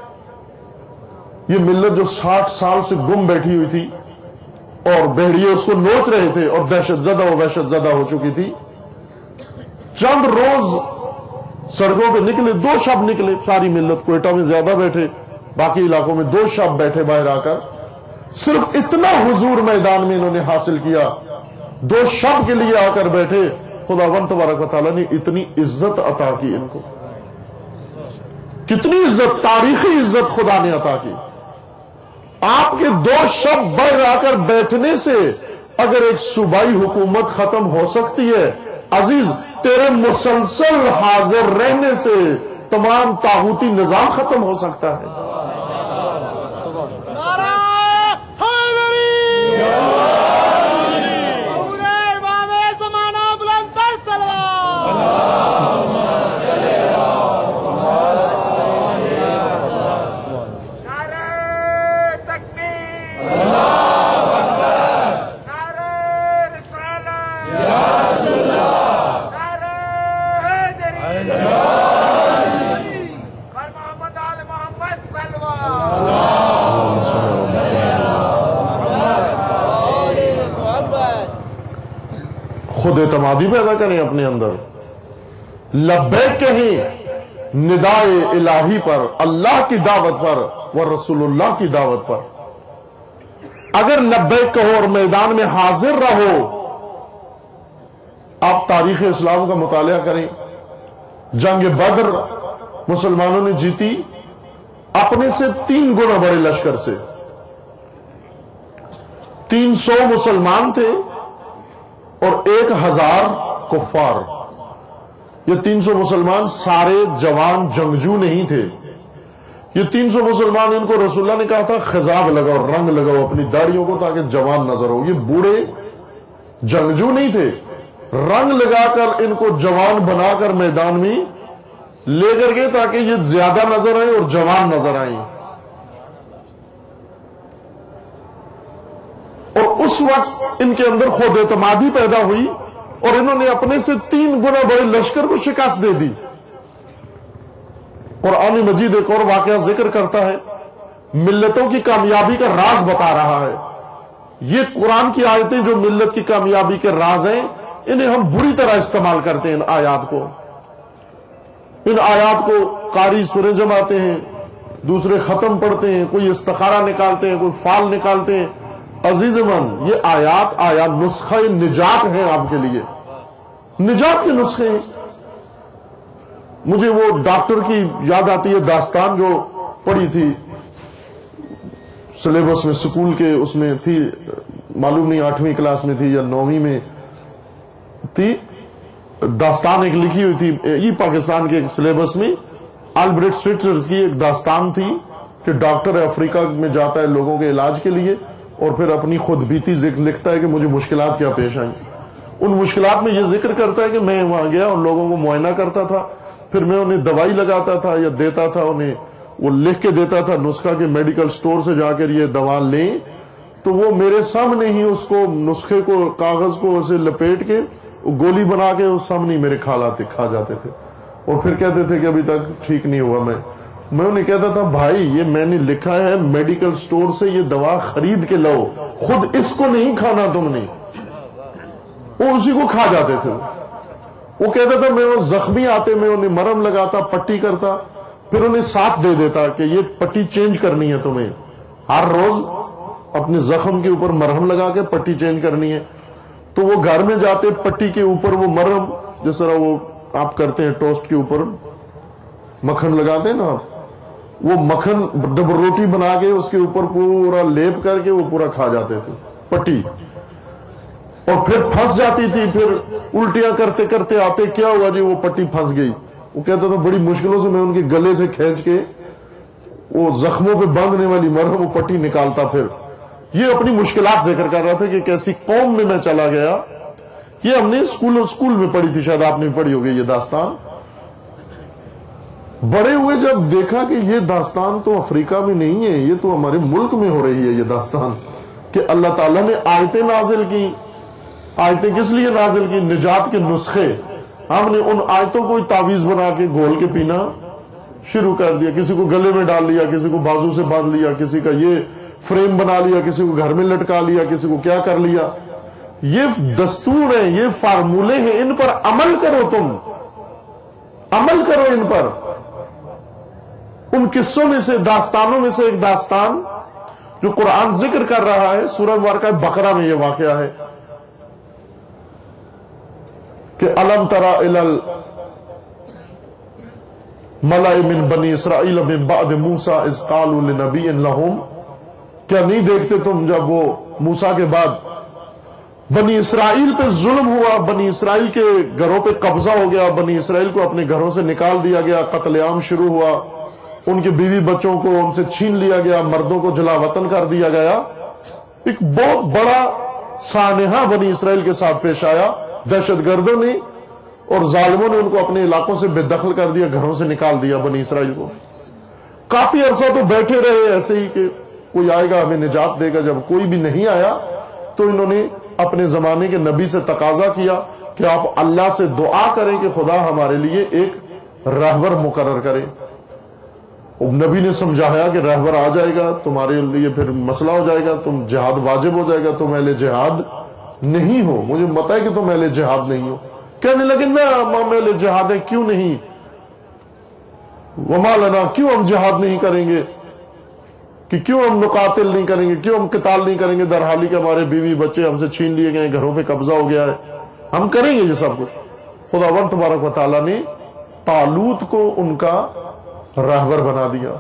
Speaker 1: یہ ملت جو 60 سال سے گم بیٹھی ہوئی تھی اور بھیڑیے اس کو نوچ رہے تھے اور دہشت زدہ ہو چکی تھی. چند روز سڑکوں پہ نکلے، 2 شب نکلے. ساری ملت کوئٹہ میں زیادہ بیٹھے، باقی علاقوں میں 2 شب بیٹھے باہر آ کر. صرف اتنا حضور میدان میں انہوں نے حاصل کیا. 2 شب کے لیے آ کر بیٹھے. خداوند تبارک و تعالیٰ نے اتنی عزت عطا کی ان کو. کتنی عزت، تاریخی عزت خدا نے عطا کی. آپ کے 2 شب باہر آ کر بیٹھنے سے اگر ایک صوبائی حکومت ختم ہو سکتی ہے، عزیز تیرے مسلسل حاضر رہنے سے تمام طاغوتی نظام ختم ہو سکتا ہے. خود اعتمادی پیدا کریں اپنے اندر. لبیک کہیں ندائے الہی پر، اللہ کی دعوت پر، وہ رسول اللہ کی دعوت پر. اگر لبیک کہو اور میدان میں حاضر رہو. آپ تاریخ اسلام کا مطالعہ کریں. جنگ بدر مسلمانوں نے جیتی اپنے سے 3 گنا بڑے لشکر سے. 300 مسلمان تھے اور 1000 کفار. یہ 300 مسلمان سارے جوان جنگجو نہیں تھے. یہ 300 مسلمان، ان کو رسول اللہ نے کہا تھا خضاب لگاؤ، رنگ لگاؤ اپنی داڑھیوں کو تاکہ جوان نظر ہو. یہ بوڑھے جنگجو نہیں تھے. رنگ لگا کر ان کو جوان بنا کر میدان میں لے کر گئے تاکہ یہ زیادہ نظر آئے اور جوان نظر آئیں. اور اس وقت ان کے اندر خود اعتمادی پیدا ہوئی اور انہوں نے اپنے سے 3 گنا بڑے لشکر کو شکست دے دی. قرآن مجید ایک اور واقعہ ذکر کرتا ہے، ملتوں کی کامیابی کا راز بتا رہا ہے. یہ قرآن کی آیتیں جو ملت کی کامیابی کے راز ہیں، انہیں ہم بری طرح استعمال کرتے ہیں. ان آیات کو قاری سوریں جماتے ہیں، دوسرے ختم پڑھتے ہیں، کوئی استخارہ نکالتے ہیں، کوئی فال نکالتے ہیں. عزیز من، یہ آیات نسخہ نجات ہیں آپ کے لیے، نجات کے نسخے ہیں. مجھے وہ ڈاکٹر کی یاد آتی ہے داستان جو پڑھی تھی سلیبس میں، سکول کے اس میں تھی، معلوم نہیں 8ویں کلاس میں تھی یا 9ویں میں تھی. داستان ایک لکھی ہوئی تھی یہ پاکستان کے سلیبس میں. البرٹ سوئٹزر کی ایک داستان تھی کہ ڈاکٹر افریقہ میں جاتا ہے لوگوں کے علاج کے لیے اور پھر اپنی خود بیتی لکھتا ہے کہ مجھے مشکلات کیا پیش آئیں. ان مشکلات میں یہ ذکر کرتا ہے کہ میں وہاں گیا اور لوگوں کو معائنہ کرتا تھا، پھر میں انہیں دوائی لگاتا تھا یا دیتا تھا، انہیں وہ لکھ کے دیتا تھا نسخہ کے میڈیکل سٹور سے جا کر یہ دوا لیں، تو وہ میرے سامنے ہی اس کو نسخے کو کاغذ کو اسے لپیٹ کے گولی بنا کے اس سامنے میرے کھا جاتے تھے اور پھر کہتے تھے کہ ابھی تک ٹھیک نہیں ہوا. میں انہیں کہتا تھا بھائی یہ میں نے لکھا ہے میڈیکل سٹور سے یہ دوا خرید کے لاؤ، خود اس کو نہیں کھانا تم نے. وہ اسی کو کھا جاتے تھے. وہ کہتا تھا میں وہ زخمی آتے میں انہیں مرہم لگاتا، پٹی کرتا، پھر انہیں ساتھ دے دیتا کہ یہ پٹی چینج کرنی ہے تمہیں، ہر روز اپنے زخم کے اوپر مرہم لگا کے پٹی چینج کرنی ہے۔ تو وہ گھر میں جاتے، پٹی کے اوپر وہ مرہم، جس طرح وہ آپ کرتے ہیں ٹوسٹ کے اوپر مکھن لگاتے ہیں نا، وہ مکھن ڈب روٹی بنا کے اس کے اوپر پورا لیپ کر کے وہ پورا کھا جاتے تھے پٹی، اور پھر پھنس جاتی تھی، پھر الٹیاں کرتے کرتے آتے، کیا ہوا جی؟ وہ پٹی پھنس گئی۔ وہ کہتا تھا بڑی مشکلوں سے میں ان کے گلے سے کھینچ کے وہ زخموں پہ باندھنے والی مرہم وہ پٹی نکالتا۔ پھر یہ اپنی مشکلات ذکر کر رہا تھا کہ کیسی قوم میں چلا گیا۔ یہ ہم نے اسکول میں پڑھی تھی، شاید آپ نے پڑھی ہوگی یہ داستان۔ بڑے ہوئے جب دیکھا کہ یہ داستان تو افریقہ میں نہیں ہے، یہ تو ہمارے ملک میں ہو رہی ہے یہ داستان، کہ اللہ تعالیٰ نے آیتیں نازل کی۔ آیتیں کس لیے نازل کی؟ نجات کے نسخے۔ ہم نے ان آیتوں کو تعویذ بنا کے گھول کے پینا شروع کر دیا، کسی کو گلے میں ڈال لیا، کسی کو بازو سے باندھ لیا، کسی کا یہ فریم بنا لیا، کسی کو گھر میں لٹکا لیا، کسی کو کیا کر لیا۔ یہ دستور ہیں، یہ فارمولے ہیں، ان پر عمل کرو، تم عمل کرو ان پر۔ ان قصوں میں سے، داستانوں میں سے ایک داستان جو قرآن ذکر کر رہا ہے، سورہ مبارکہ بقرہ میں یہ واقعہ ہے کہ الم تری الی الملأ من بنی اسرائیل من بعد موسیٰ اذ قالوا لنبی لہم، کیا نہیں دیکھتے تم جب وہ موسیٰ کے بعد بنی اسرائیل پہ ظلم ہوا، بنی اسرائیل کے گھروں پہ قبضہ ہو گیا، بنی اسرائیل کو اپنے گھروں سے نکال دیا گیا، قتل عام شروع ہوا، ان کے بیوی بچوں کو ان سے چھین لیا گیا، مردوں کو جلا وطن کر دیا گیا۔ ایک بہت بڑا سانحہ بنی اسرائیل کے ساتھ پیش آیا، دہشت گردوں نے اور ظالموں نے ان کو اپنے علاقوں سے بے دخل کر دیا، گھروں سے نکال دیا بنی اسرائیل کو۔ کافی عرصہ تو بیٹھے رہے ایسے ہی کہ کوئی آئے گا ہمیں نجات دے گا۔ جب کوئی بھی نہیں آیا تو انہوں نے اپنے زمانے کے نبی سے تقاضا کیا کہ آپ اللہ سے دعا کریں کہ خدا ہمارے لیے ایک رہبر مقرر کرے۔ نبی نے سمجھایا کہ رہبر آ جائے گا، تمہارے لیے پھر مسئلہ ہو جائے گا، تم جہاد واجب ہو جائے گا، تم اہل جہاد نہیں ہو، مجھے پتہ ہے کہ تم اہل جہاد نہیں ہو۔ کہنے لگے نا ہم اہل جہاد ہیں، کیوں نہیں؟ وما لنا، کیوں ہم جہاد نہیں کریں گے، کہ کیوں ہم نقاتل نہیں کریں گے، کیوں ہم قتال نہیں کریں گے، در حالی کہ ہمارے بیوی بچے ہم سے چھین لیے گئے، گھروں پہ قبضہ ہو گیا ہے، ہم کریں گے یہ سب کچھ۔ خداوند تبارک و تعالیٰ نے طالوت کو ان کا رہبر بنا دیا۔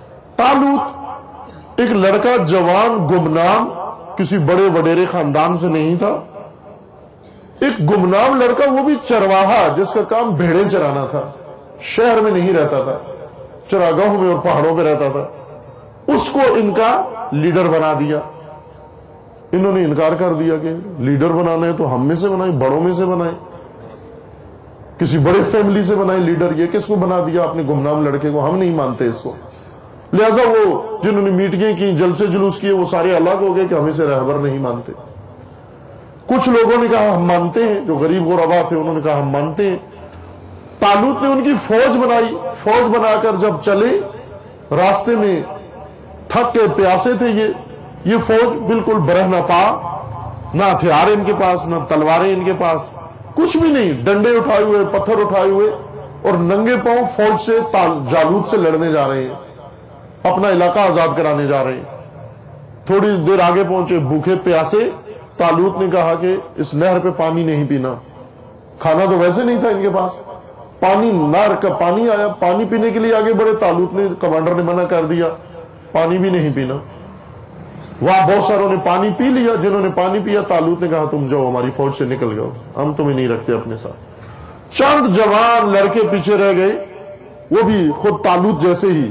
Speaker 1: طالوت ایک لڑکا جوان گمنام، کسی بڑے وڈیرے خاندان سے نہیں تھا، ایک گمنام لڑکا، وہ بھی چرواہا جس کا کام بھیڑیں چرانا تھا، شہر میں نہیں رہتا تھا، چراگاہوں میں اور پہاڑوں پہ رہتا تھا۔ اس کو ان کا لیڈر بنا دیا۔ انہوں نے انکار کر دیا کہ لیڈر بنانا ہے تو ہم میں سے بنائیں، بڑوں میں سے بنائیں، کسی بڑے فیملی سے بنائیں لیڈر۔ یہ کس کو بنا دیا؟ اپنے گمنام لڑکے کو، ہم نہیں مانتے اس کو۔ لہذا وہ جنہوں نے میٹنگیں کی، جلسے جلوس کیے، وہ سارے الگ ہو گئے کہ ہم اسے رہبر نہیں مانتے۔ کچھ لوگوں نے کہا ہم مانتے ہیں، جو غریب غربا تھے انہوں نے کہا ہم مانتے ہیں۔ طالوت نے ان کی فوج بنائی، فوج بنا کر جب چلے، راستے میں تھک کے پیاسے تھے، یہ فوج بالکل برہنہ پا، نہ ہتھیار ان کے پاس، نہ تلواریں ان کے پاس، کچھ بھی نہیں، ڈنڈے اٹھائے ہوئے، پتھر اٹھائے ہوئے، اور ننگے پاؤں فوج سے جالوت سے لڑنے جا رہے ہیں، اپنا علاقہ آزاد کرانے جا رہے ہیں۔ تھوڑی دیر آگے پہنچے، بھوکے پیاسے، طالوت نے کہا کہ اس نہر پہ پانی نہیں پینا، کھانا تو ویسے نہیں تھا ان کے پاس، پانی، نہر کا پانی آیا، پانی پینے کے لیے آگے بڑھے، طالوت نے، کمانڈر نے منع کر دیا، پانی بھی نہیں پینا۔ وہاں بہت ساروں نے پانی پی لیا، جنہوں نے پانی پیا طالوت نے کہا تم جاؤ ہماری فوج سے نکل جاؤ، ہم تمہیں نہیں رکھتے اپنے ساتھ۔ چند جوان لڑکے پیچھے رہ گئے، وہ بھی خود طالوت جیسے ہی۔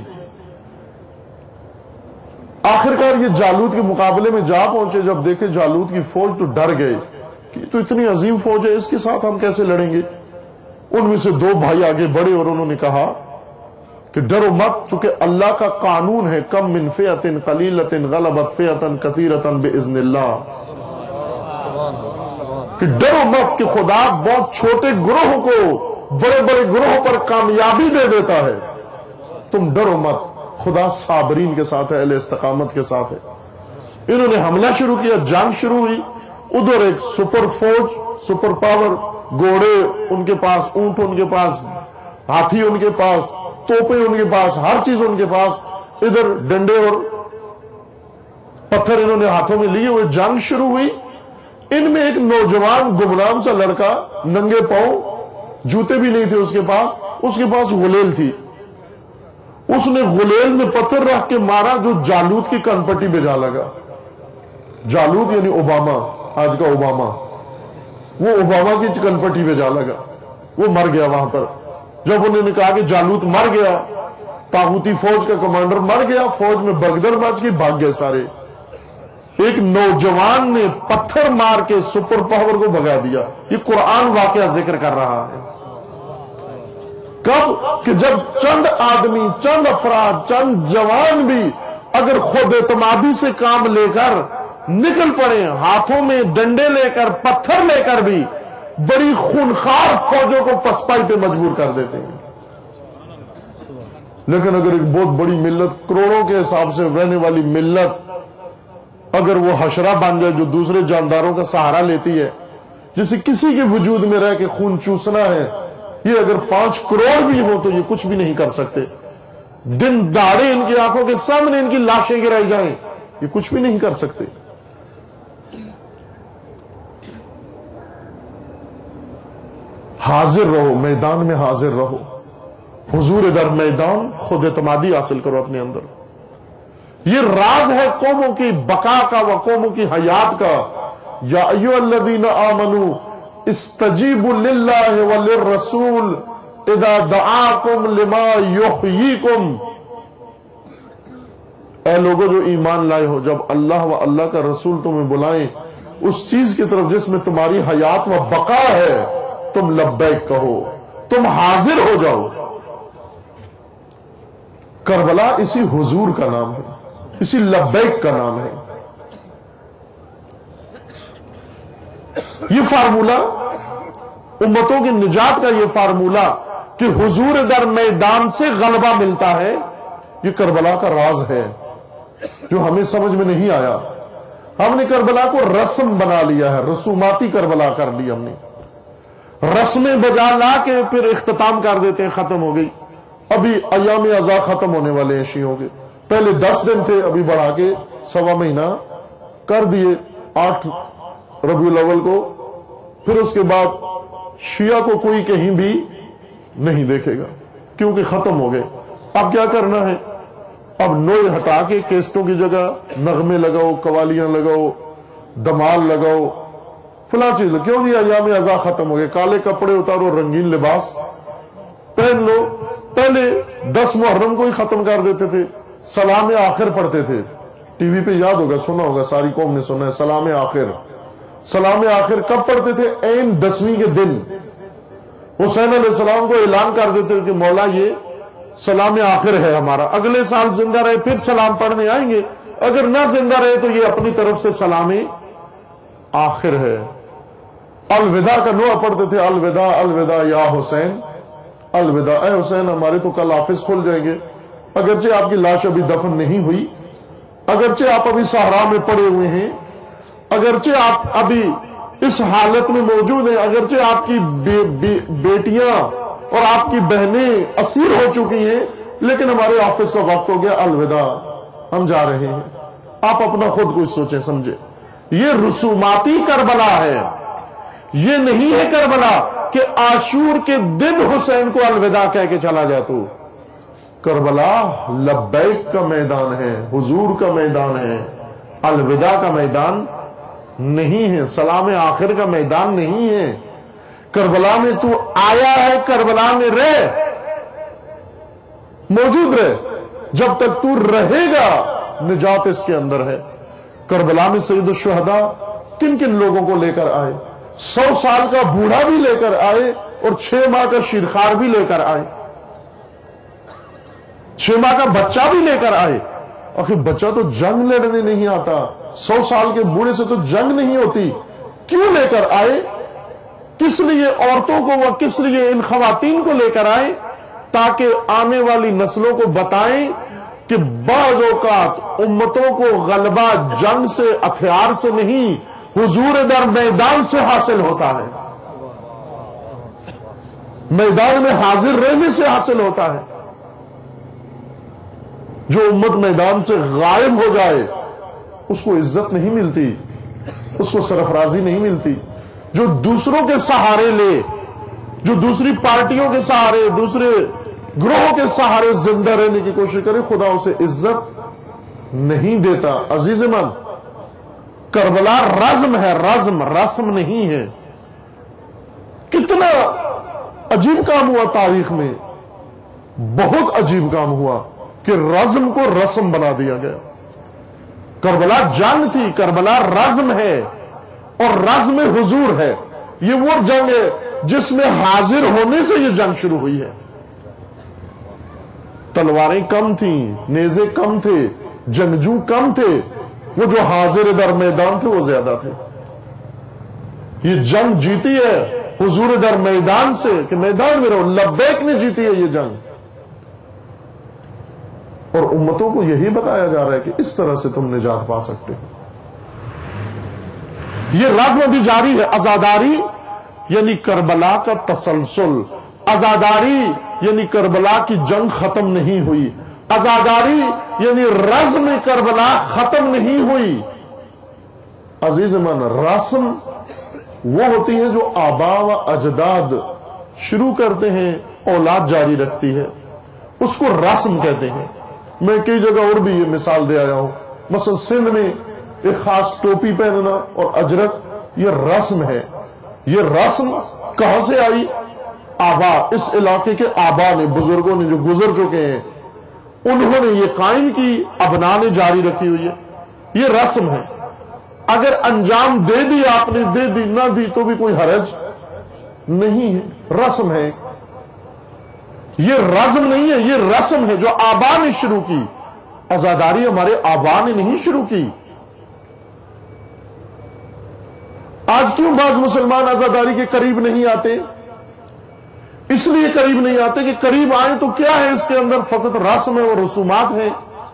Speaker 1: آخرکار یہ جالوت کے مقابلے میں جا پہنچے، جب دیکھے جالوت کی فوج تو ڈر گئے کہ تو اتنی عظیم فوج ہے، اس کے ساتھ ہم کیسے لڑیں گے۔ ان میں سے دو بھائی آگے بڑھے اور انہوں نے کہا کہ ڈرو مت، چونکہ اللہ کا قانون ہے کم من فئۃ قلیلۃ غلبت فئۃ کثیرۃ باذن اللہ، کہ ڈرو مت کہ خدا بہت چھوٹے گروہوں کو بڑے بڑے گروہوں پر کامیابی دے دیتا ہے، تم ڈرو مت، خدا صابرین کے ساتھ ہے، اہل استقامت کے ساتھ ہے۔ انہوں نے حملہ شروع کیا، جنگ شروع ہوئی، ادھر ایک سپر فوج، سپر پاور، گھوڑے ان کے پاس، اونٹ ان کے پاس، ہاتھی ان کے پاس، توپیں ان کے پاس، ہر چیز ان کے پاس، ادھر ڈنڈے اور پتھر انہوں نے ہاتھوں میں لیے ہوئے، جنگ شروع ہوئی۔ ان میں ایک نوجوان گمنام سا لڑکا، ننگے پاؤں، جوتے بھی نہیں تھے اس کے پاس غلیل تھی، اس نے غلیل میں پتھر رکھ کے مارا جو جالوت کی کنپٹی پہ جا لگا۔ جالوت یعنی اوباما، آج کا اوباما، وہ اوباما کی کنپٹی پہ جا لگا، وہ مر گیا وہاں پر۔ جب انہوں نے کہا کہ جالوت مر گیا، طاغوتی فوج کا کمانڈر مر گیا، فوج میں بگدڑ مچ گئی، بھاگ گئے سارے۔ ایک نوجوان نے پتھر مار کے سپر پاور کو بھگا دیا۔ یہ قرآن واقعہ ذکر کر رہا ہے۔ کب کہ جب چند آدمی، چند افراد، چند جوان بھی اگر خود اعتمادی سے کام لے کر نکل پڑے، ہاتھوں میں ڈنڈے لے کر، پتھر لے کر بھی، بڑی خونخوار فوجوں کو پسپائی پہ مجبور کر دیتے ہیں۔ لیکن اگر ایک بہت بڑی ملت، کروڑوں کے حساب سے رہنے والی ملت، اگر وہ حشرہ بن جائے جو دوسرے جانداروں کا سہارا لیتی ہے، جسے کسی کے وجود میں رہ کے خون چوسنا ہے، یہ اگر 5 کروڑ بھی ہو تو یہ کچھ بھی نہیں کر سکتے۔ دن دہاڑے ان کی آنکھوں کے سامنے ان کی لاشیں گرائی جائیں، یہ کچھ بھی نہیں کر سکتے۔ حاضر رہو، میدان میں حاضر رہو، حضور در میدان، خود اعتمادی حاصل کرو اپنے اندر۔ یہ راز ہے قوموں کی بقا کا و قوموں کی حیات کا۔ یا ایھا الذین آمنوا استجیبوا للہ وللرسول اذا دعاکم لما یحییکم۔ اے لوگوں جو ایمان لائے ہو، جب اللہ و اللہ کا رسول تمہیں بلائیں اس چیز کی طرف جس میں تمہاری حیات و بقا ہے، تم لبیک کہو، تم حاضر ہو جاؤ۔ کربلا اسی حضور کا نام ہے، اسی لبیک کا نام ہے۔ یہ فارمولہ، امتوں کی نجات کا یہ فارمولہ کہ حضور در میدان سے غلبہ ملتا ہے، یہ کربلا کا راز ہے جو ہمیں سمجھ میں نہیں آیا۔ ہم نے کربلا کو رسم بنا لیا ہے، رسوماتی کربلا کر لی ہم نے، رسمیں بجا لا کے پھر اختتام کر دیتے ہیں، ختم ہو گئی۔ ابھی ایام عزا ختم ہونے والے ہیں شیعوں کے، پہلے 10 دن تھے، ابھی بڑھا کے 1.25 مہینہ کر دیے، 8 ربیع الاول کو۔ پھر اس کے بعد شیعہ کو کوئی کہیں بھی نہیں دیکھے گا کیونکہ ختم ہو گئے۔ اب کیا کرنا ہے؟ اب نوئے ہٹا کے کیسٹوں کی جگہ نغمے لگاؤ، قوالیاں لگاؤ، دمال لگاؤ، فلاں چیز۔ کیوں بھی ایام عزا ختم ہو گئے، کالے کپڑے اتارو، رنگین لباس پہن لو۔ پہلے 10 محرم کو ہی ختم کر دیتے تھے، سلام آخر پڑھتے تھے، ٹی وی پہ یاد ہوگا، سنا ہوگا، ساری قوم نے سنا ہے، سلام آخر۔ سلام آخر کب پڑھتے تھے؟ عین 10ویں کے دن حسین علیہ السلام کو اعلان کر دیتے تھے کہ مولا یہ سلام آخر ہے ہمارا، اگلے سال زندہ رہے پھر سلام پڑھنے آئیں گے، اگر نہ زندہ رہے تو یہ اپنی طرف سے سلام آخر ہے۔ الوداع کا نوع پڑھتے تھے، الوداع الوداع یا حسین، الوداع اے حسین ہمارے تو کل آفس کھل جائیں گے، اگرچہ آپ کی لاش ابھی دفن نہیں ہوئی، اگرچہ آپ ابھی صحرا میں پڑے ہوئے ہیں، اگرچہ آپ ابھی اس حالت میں موجود ہیں، اگرچہ آپ کی بیٹیاں اور آپ کی بہنیں اسیر ہو چکی ہیں، لیکن ہمارے آفس کا وقت ہو گیا، الوداع، ہم جا رہے ہیں۔ آپ اپنا خود کچھ سوچیں سمجھے۔ یہ رسوماتی کربلا ہے، یہ نہیں ہے کربلا کہ عاشور کے دن حسین کو الوداع کہہ کے چلا جائے۔ تو کربلا لبیک کا میدان ہے، حضور کا میدان ہے، الوداع کا میدان نہیں ہے، سلام آخر کا میدان نہیں ہے۔ کربلا میں تو آیا ہے، کربلا میں رہ، موجود رہ، جب تک تو رہے گا نجات اس کے اندر ہے۔ کربلا میں سید الشہداء کن کن لوگوں کو لے کر آئے؟ 100 سال کا بوڑھا بھی لے کر آئے اور 6 ماہ کا شیرخوار بھی لے کر آئے، 6 ماہ کا بچہ بھی لے کر آئے۔ آخر بچہ تو جنگ لڑنے نہیں آتا، 100 سال کے بوڑھے سے تو جنگ نہیں ہوتی، کیوں لے کر آئے؟ کس لیے عورتوں کو و کس لیے ان خواتین کو لے کر آئے؟ تاکہ آنے والی نسلوں کو بتائیں کہ بعض اوقات امتوں کو غلبہ جنگ سے، ہتھیار سے نہیں حضور در میدان سے حاصل ہوتا ہے، میدان میں حاضر رہنے سے حاصل ہوتا ہے۔ جو امت میدان سے غائب ہو جائے اس کو عزت نہیں ملتی، اس کو سرفرازی نہیں ملتی۔ جو دوسروں کے سہارے لے، جو دوسری پارٹیوں کے سہارے، دوسرے گروہوں کے سہارے زندہ رہنے کی کوشش کرے، خدا اسے عزت نہیں دیتا۔ عزیز من، کربلا رزم ہے، رسم نہیں ہے۔ کتنا عجیب کام ہوا تاریخ میں، بہت عجیب کام ہوا کہ رزم کو رسم بنا دیا گیا۔ کربلا جنگ تھی، کربلا رزم ہے اور رزم حضور ہے۔ یہ وہ جنگ ہے جس میں حاضر ہونے سے یہ جنگ شروع ہوئی ہے۔ تلواریں کم تھیں، نیزے کم تھے، جنگجو کم تھے، وہ جو حاضر در میدان تھے وہ زیادہ تھے۔ یہ جنگ جیتی ہے حضور در میدان سے کہ میدان میں رہو، لبیک نے جیتی ہے یہ جنگ۔ اور امتوں کو یہی بتایا جا رہا ہے کہ اس طرح سے تم نجات پا سکتے ہو۔ یہ رزم بھی جاری ہے۔ عزاداری یعنی کربلا کا تسلسل، عزاداری یعنی کربلا کی جنگ ختم نہیں ہوئی، عزاداری یعنی رزم کربلا ختم نہیں ہوئی۔ عزیز من، رسم وہ ہوتی ہے جو آبا و اجداد شروع کرتے ہیں، اولاد جاری رکھتی ہے، اس کو رسم کہتے ہیں۔ میں کئی جگہ اور بھی یہ مثال دے آیا ہوں، مثلا سندھ میں ایک خاص ٹوپی پہننا اور اجرک، یہ رسم ہے۔ یہ رسم کہاں سے آئی؟ آبا، اس علاقے کے آبا نے، بزرگوں نے جو گزر چکے ہیں، انہوں نے یہ قائم کی، ابنا نے جاری رکھی ہوئی ہے۔ یہ رسم ہے۔ اگر انجام دے دی آپ نے، دے دی نہ دی تو بھی کوئی حرج نہیں ہے، رسم ہے۔ یہ رزم نہیں ہے، یہ رسم ہے جو آبا نے شروع کی۔ عزاداری ہمارے آبا نے نہیں شروع کی۔ آج کیوں بعض مسلمان عزاداری کے قریب نہیں آتے؟ اس لیے قریب نہیں آتے کہ قریب آئیں تو کیا ہے اس کے اندر؟ فقط رسم ہے اور رسومات ہیں۔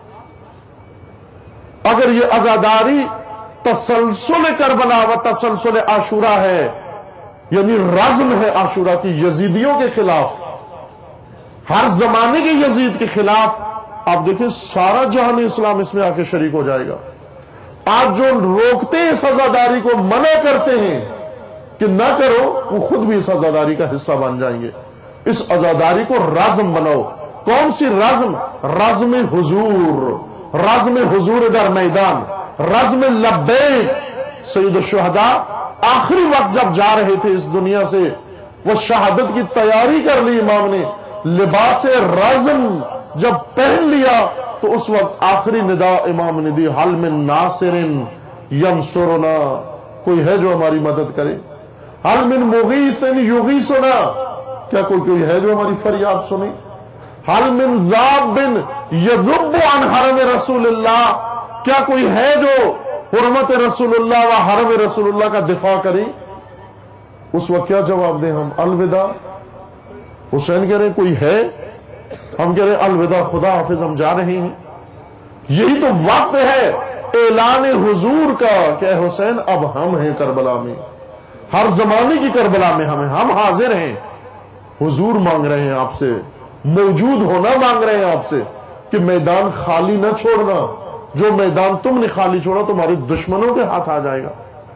Speaker 1: اگر یہ عزاداری تسلسل کربلا و تسلسل عاشورہ ہے، یعنی رزم ہے عاشورہ کی، یزیدیوں کے خلاف، ہر زمانے کے یزید کے خلاف، آپ دیکھیں سارا جہان اسلام اس میں آ کے شریک ہو جائے گا۔ آج جو روکتے ہیں اس عزاداری کو، منع کرتے ہیں کہ نہ کرو، وہ خود بھی اس عزاداری کا حصہ بن جائیں گے۔ اس عزاداری کو رزم بناؤ۔ کون سی رزم؟ رزم حضور، رزم حضور در میدان، رزم لبیک۔ سید الشہداء آخری وقت جب جا رہے تھے اس دنیا سے، وہ شہادت کی تیاری کر لی امام نے، لباس رزم جب پہن لیا تو اس وقت آخری ندا امام نے دی، حل من ناصر ینصرنا، کوئی ہے جو ہماری مدد کرے؟ حل من مغیث یغیثنا، کیا کوئی ہے جو ہماری فریاد سنے؟ حل من ذاب یذب عن حرم رسول اللہ، کیا کوئی ہے جو حرمت رسول اللہ و حرم رسول اللہ کا دفاع کرے؟ اس وقت کیا جواب دیں ہم؟ الوداع۔ حسین کہہ رہے ہیں کوئی ہے، ہم کہہ رہے ہیں الوداع، خدا حافظ، ہم جا رہے ہیں۔ یہی تو وقت ہے اعلان حضور کا کہ اے حسین اب ہم ہیں کربلا میں، ہر زمانے کی کربلا میں ہم حاضر ہیں۔ حضور مانگ رہے ہیں آپ سے، موجود ہونا مانگ رہے ہیں آپ سے کہ میدان خالی نہ چھوڑنا، جو میدان تم نے خالی چھوڑا تمہارے دشمنوں کے ہاتھ آ جائے گا۔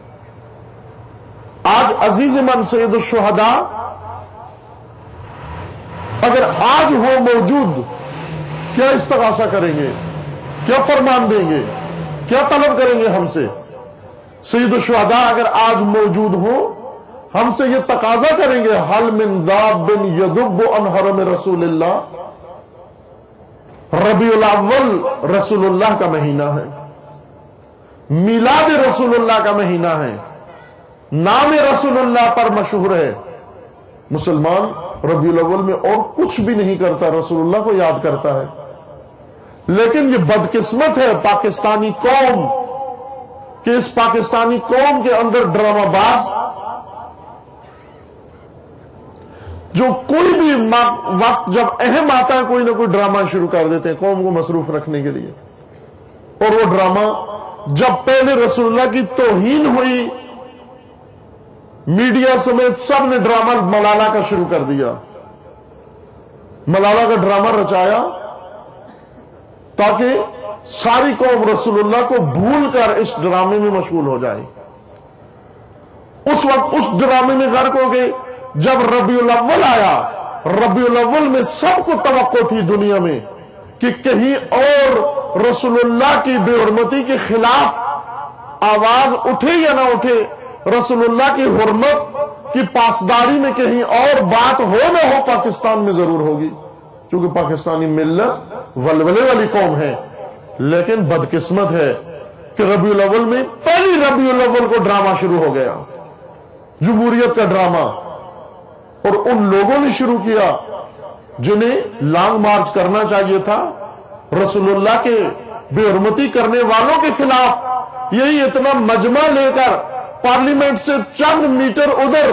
Speaker 1: آج عزیز من سید الشہداء اگر آج ہو موجود، کیا استغاثہ کریں گے؟ کیا فرمان دیں گے؟ کیا طلب کریں گے ہم سے؟ سید الشہداء اگر آج موجود ہو، ہم سے یہ تقاضا کریں گے، حل من ذاب یذب عن حرم رسول اللہ۔ ربیع الاول رسول اللہ کا مہینہ ہے، میلاد رسول اللہ کا مہینہ ہے، نام رسول اللہ پر مشہور ہے۔ مسلمان ربیع الاول میں اور کچھ بھی نہیں کرتا، رسول اللہ کو یاد کرتا ہے۔ لیکن یہ بدقسمت ہے پاکستانی قوم کہ اس پاکستانی قوم کے اندر ڈرامہ باز جو کوئی بھی وقت جب اہم آتا ہے کوئی نہ کوئی ڈرامہ شروع کر دیتے ہیں قوم کو مصروف رکھنے کے لیے، اور وہ ڈرامہ جب پہلے رسول اللہ کی توہین ہوئی، میڈیا سمیت سب نے ڈرامہ ملالہ کا شروع کر دیا، ملالہ کا ڈرامہ رچایا تاکہ ساری قوم رسول اللہ کو بھول کر اس ڈرامے میں مشغول ہو جائے۔ اس وقت اس ڈرامے میں غرق ہو گئے۔ جب ربیع الاول آیا، ربیع الاول میں سب کو توقع تھی دنیا میں کہ کہیں اور رسول اللہ کی بے حرمتی کے خلاف آواز اٹھے یا نہ اٹھے، رسول اللہ کی حرمت کی پاسداری میں کہیں اور بات ہو نہ ہو، پاکستان میں ضرور ہوگی، کیونکہ پاکستانی ملت ولولے والی قوم ہے۔ لیکن بدقسمت ہے کہ ربیع الاول میں پہلی ربیع الاول کو ڈرامہ شروع ہو گیا، جمہوریت کا ڈرامہ، اور ان لوگوں نے شروع کیا جنہیں لانگ مارچ کرنا چاہیے تھا رسول اللہ کے بے حرمتی کرنے والوں کے خلاف۔ یہی اتنا مجمع لے کر پارلیمنٹ سے چند میٹر ادھر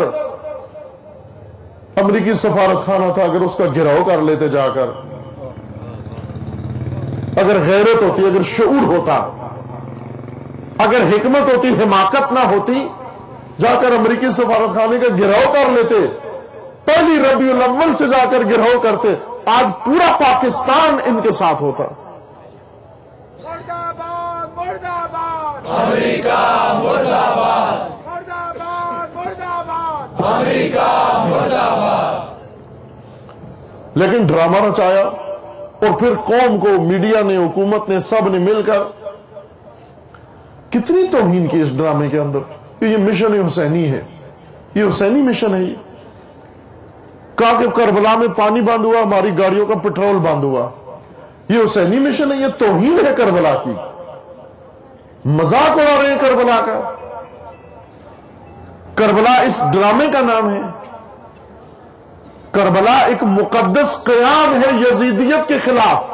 Speaker 1: امریکی سفارت خانہ تھا، اگر اس کا گھراؤ کر لیتے جا کر، اگر غیرت ہوتی، اگر شعور ہوتا، اگر حکمت ہوتی، حماقت نہ ہوتی، جا کر امریکی سفارت خانے کا گھراؤ کر لیتے، پہلی ربیع الاول سے جا کر گھراؤ کرتے، آج پورا پاکستان ان کے ساتھ ہوتا۔
Speaker 2: مرد آباد، مرد آباد،
Speaker 3: امریکہ مرد آباد،
Speaker 2: مرد آباد، مرد آباد،
Speaker 3: امریکہ مرد آباد۔
Speaker 1: لیکن ڈرامہ رچایا، اور پھر قوم کو میڈیا نے، حکومت نے، سب نے مل کر کتنی توہین کی اس ڈرامے کے اندر۔ یہ مشن حسینی ہے، یہ حسینی مشن ہے۔ یہ کہا کہ کربلا میں پانی بند ہوا، ہماری گاڑیوں کا پٹرول بند ہوا، یہ حسینی مشن ہے، یہ توہین ہے کربلا کی، مذاق اڑا رہے ہیں کربلا کا۔ کربلا اس ڈرامے کا نام ہے۔ کربلا ایک مقدس قیام ہے یزیدیت کے خلاف۔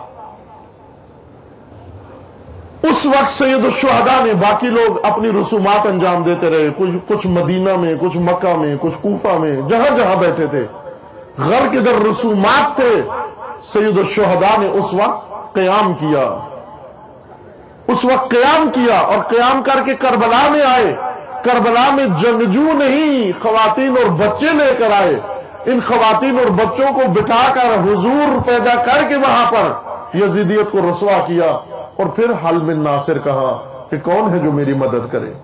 Speaker 1: اس وقت سید الشہداء نے، باقی لوگ اپنی رسومات انجام دیتے رہے، کچھ مدینہ میں، کچھ مکہ میں، کچھ کوفہ میں، جہاں جہاں بیٹھے تھے، غر کے در رسومات تھے۔ سید الشہداء نے اس وقت قیام کیا، اس وقت قیام کیا، اور قیام کر کے کربلا میں آئے۔ کربلا میں جنگجو نہیں، خواتین اور بچے لے کر آئے۔ ان خواتین اور بچوں کو بٹھا کر حضور پیدا کر کے وہاں پر یزیدیت کو رسوا کیا، اور پھر حل من ناصر کہا کہ کون ہے جو میری مدد کرے۔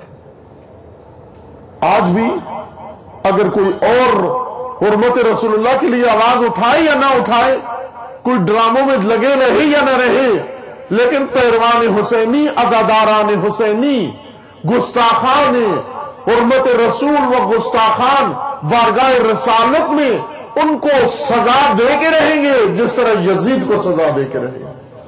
Speaker 1: آج بھی اگر کوئی اور حرمت رسول اللہ کے لیے آواز اٹھائے یا نہ اٹھائے، کوئی ڈراموں میں لگے رہے یا نہ رہے، لیکن پیروان حسینی، عزاداران حسینی، گستاخان حرمت رسول و گستاخان بارگاہ رسالت میں ان کو سزا دے کے رہیں گے، جس طرح یزید کو سزا دے کے رہیں گے۔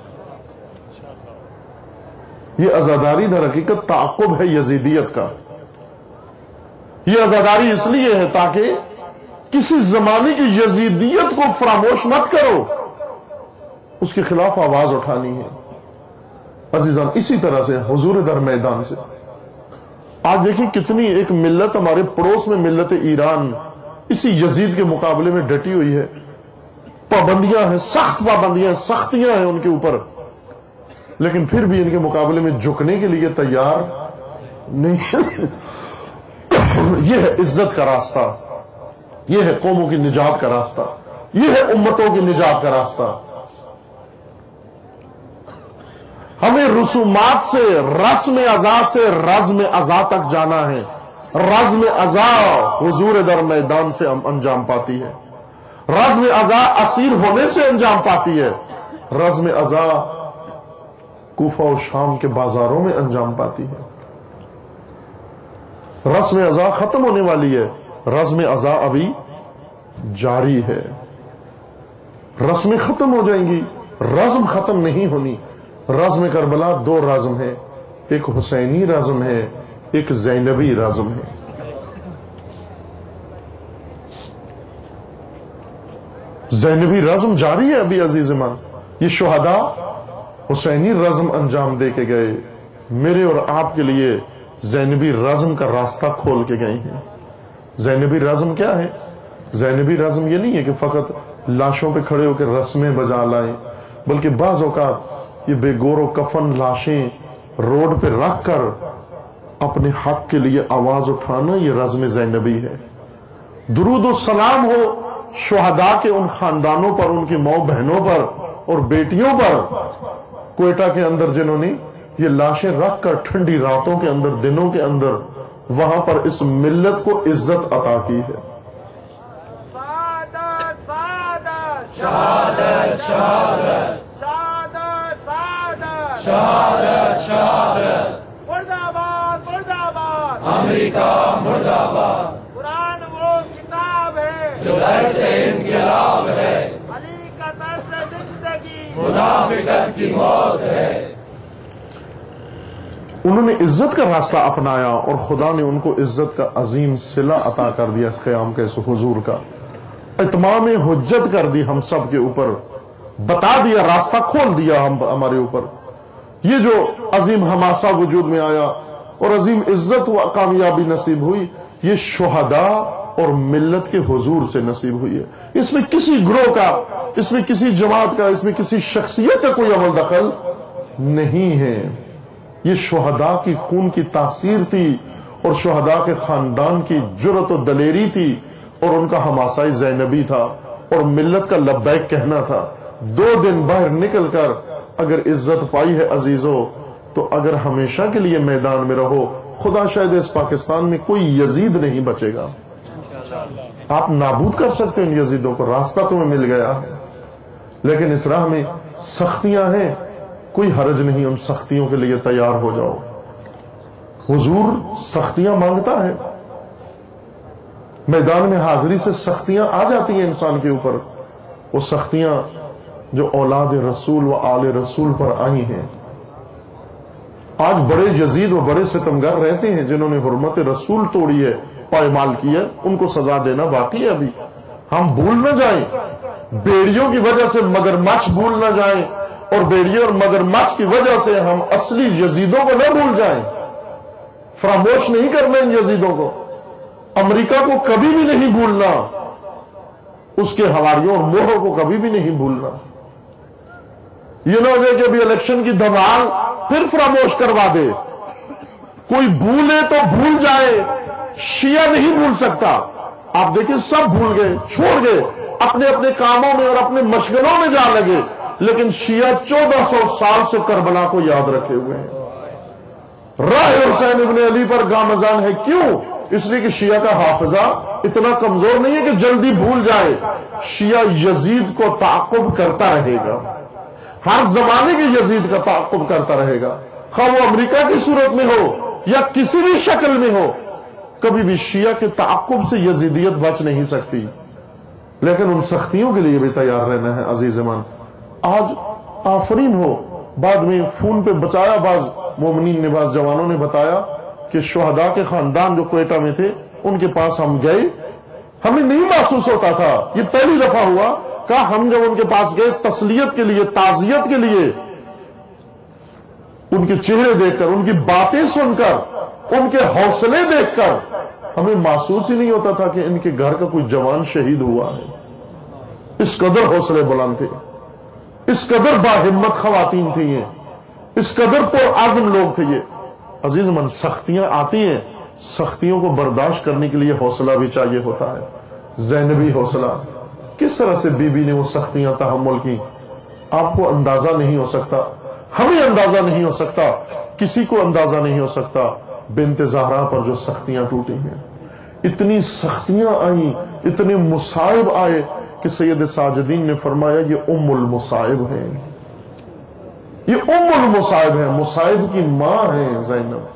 Speaker 1: یہ عزاداری در حقیقت تعاقب ہے یزیدیت کا۔ یہ عزاداری اس لیے ہے تاکہ کسی زمانے کی یزیدیت کو فراموش مت کرو، اس کے خلاف آواز اٹھانی ہے۔ عزیزان، اسی طرح سے حضور در میدان سے آج دیکھیں کتنی ایک ملت ہمارے پڑوس میں، ملت ایران، اسی یزید کے مقابلے میں ڈٹی ہوئی ہے۔ پابندیاں ہیں، سخت پابندیاں، سختیاں ہیں ان کے اوپر، لیکن پھر بھی ان کے مقابلے میں جھکنے کے لیے تیار نہیں۔ یہ ہے عزت کا راستہ، یہ ہے قوموں کی نجات کا راستہ، یہ ہے امتوں کی نجات کا راستہ۔ ہمیں رسومات سے، رسم ازا سے رزم ازا تک جانا ہے۔ رزم ازا حضور در میدان سے انجام پاتی ہے، رزم ازا اسیر ہونے سے انجام پاتی ہے، رزم ازا کوفہ و شام کے بازاروں میں انجام پاتی ہے۔ رسم ازا ختم ہونے والی ہے، رزم ازا ابھی جاری ہے۔ رسمیں ختم ہو جائیں گی، رزم ختم نہیں ہونی۔ رزم کربلا دو رزم ہے، ایک حسینی رزم ہے، ایک زینبی رزم ہے۔ زینبی رزم جاری ہے ابھی عزیز من۔ یہ شہداء حسینی رزم انجام دے کے گئے، میرے اور آپ کے لیے زینبی رزم کا راستہ کھول کے گئے ہیں۔ زینبی رزم کیا ہے؟ زینبی رزم یہ نہیں ہے کہ فقط لاشوں پہ کھڑے ہو کے رسمیں بجا لائیں، بلکہ بعض اوقات یہ بے گور و کفن لاشیں روڈ پہ رکھ کر اپنے حق کے لیے آواز اٹھانا، یہ رزم زینبی ہے۔ درود و سلام ہو شہداء کے ان خاندانوں پر، ان کی ماں بہنوں پر اور بیٹیوں پر کوئٹہ کے اندر جنہوں نے یہ لاشیں رکھ کر ٹھنڈی راتوں کے اندر، دنوں کے اندر وہاں پر اس ملت کو عزت عطا کی ہے۔
Speaker 2: شہادت شہادت
Speaker 3: شہادت شہادت
Speaker 2: شہادت شہادت
Speaker 3: شہادت شہادت
Speaker 2: مرد آباد مرد آباد
Speaker 3: امریکہ مرد آباد،
Speaker 2: قرآن وہ کتاب ہے
Speaker 3: جو درس انقلاب ہے،
Speaker 2: علی کا طرز زندگی
Speaker 3: منافقت کی موت ہے۔
Speaker 1: انہوں نے عزت کا راستہ اپنایا اور خدا نے ان کو عزت کا عظیم صلہ عطا کر دیا، اس قیام کے اس حضور کا اتمام حجت کر دی ہم سب کے اوپر، بتا دیا، راستہ کھول دیا ہمارے اوپر۔ یہ جو عظیم حماسہ وجود میں آیا اور عظیم عزت و کامیابی نصیب ہوئی، یہ شہداء اور ملت کے حضور سے نصیب ہوئی ہے۔ اس میں کسی گروہ کا، اس میں کسی جماعت کا، اس میں کسی شخصیت کا کوئی عمل دخل نہیں ہے۔ یہ شہداء کی خون کی تاثیر تھی اور شہداء کے خاندان کی جرأت و دلیری تھی اور ان کا حماسہ زینبی تھا اور ملت کا لبیک کہنا تھا۔ 2 دن باہر نکل کر اگر عزت پائی ہے عزیزو، تو اگر ہمیشہ کے لیے میدان میں رہو، خدا شاید اس پاکستان میں کوئی یزید نہیں بچے گا۔ آپ نابود کر سکتے ہیں ان یزیدوں کو، راستہ تمہیں مل گیا ہے، لیکن اس راہ میں سختیاں ہیں، کوئی حرج نہیں، ان سختیوں کے لیے تیار ہو جاؤ۔ حضور سختیاں مانگتا ہے، میدان میں حاضری سے سختیاں آ جاتی ہیں انسان کے اوپر، وہ سختیاں جو اولاد رسول و آل رسول پر آئی ہیں۔ آج بڑے یزید و بڑے ستمگر رہتے ہیں جنہوں نے حرمت رسول توڑی ہے، پائمال کی ہے، ان کو سزا دینا باقی ہے۔ ابھی ہم بھول نہ جائیں، بیڑیوں کی وجہ سے مگرمچھ بھول نہ جائیں، اور بیڑیوں اور مگرمچھ کی وجہ سے ہم اصلی یزیدوں کو نہ بھول جائیں۔ فراموش نہیں کرنا ان یزیدوں کو، امریکہ کو کبھی بھی نہیں بھولنا، اس کے حواریوں اور موہروں کو کبھی بھی نہیں بھولنا۔ یہ نہ ہو جائے کہ ابھی الیکشن کی دھمال پھر فراموش کروا دے، کوئی بھولے تو بھول جائے، شیعہ نہیں بھول سکتا۔ آپ دیکھیں سب بھول گئے، چھوڑ گئے، اپنے اپنے کاموں میں اور اپنے مشغلوں میں جا لگے، لیکن شیعہ 1400 سال سے کربلا کو یاد رکھے ہوئے ہیں۔ راہ حسین ابن علی پر گامزن ہے، کیوں؟ اس لیے کہ شیعہ کا حافظہ اتنا کمزور نہیں ہے کہ جلدی بھول جائے۔ شیعہ یزید کو تعاقب کرتا رہے گا، ہر زمانے کے یزید کا تعاقب کرتا رہے گا، خواہ وہ امریکہ کی صورت میں ہو یا کسی بھی شکل میں ہو، کبھی بھی شیعہ کے تعاقب سے یزیدیت بچ نہیں سکتی۔ لیکن ان سختیوں کے لیے بھی تیار رہنا ہے عزیز من۔ آج آفرین ہو، بعد میں فون پہ بچایا، بعض مومنین نے، بعض جوانوں نے بتایا کہ شہداء کے خاندان جو کوئٹہ میں تھے ان کے پاس ہم گئے، ہمیں نہیں محسوس ہوتا تھا، یہ پہلی دفعہ ہوا کہ ہم جب ان کے پاس گئے تعزیت کے لیے، تعزیت کے لیے، ان کے چہرے دیکھ کر، ان کی باتیں سن کر، ان کے حوصلے دیکھ کر ہمیں محسوس ہی نہیں ہوتا تھا کہ ان کے گھر کا کوئی جوان شہید ہوا ہے۔ اس قدر حوصلے بلند تھے، اس قدر باہمت خواتین تھیں یہ، اس قدر پرعزم لوگ تھے یہ۔ عزیز من، سختیاں آتی ہیں، سختیوں کو برداشت کرنے کے لیے حوصلہ بھی چاہیے ہوتا ہے، زینبی حوصلہ۔ کس طرح سے بی بی نے وہ سختیاں تحمل کی، آپ کو اندازہ نہیں ہو سکتا، ہمیں اندازہ نہیں ہو سکتا، کسی کو اندازہ نہیں ہو سکتا بنت زہرا پر جو سختیاں ٹوٹی ہیں۔ اتنی سختیاں آئیں، اتنے مصائب آئے کہ سید ساجدین نے فرمایا یہ ام المصائب ہیں، یہ ام المصائب ہیں، مصائب کی ماں ہیں زینب۔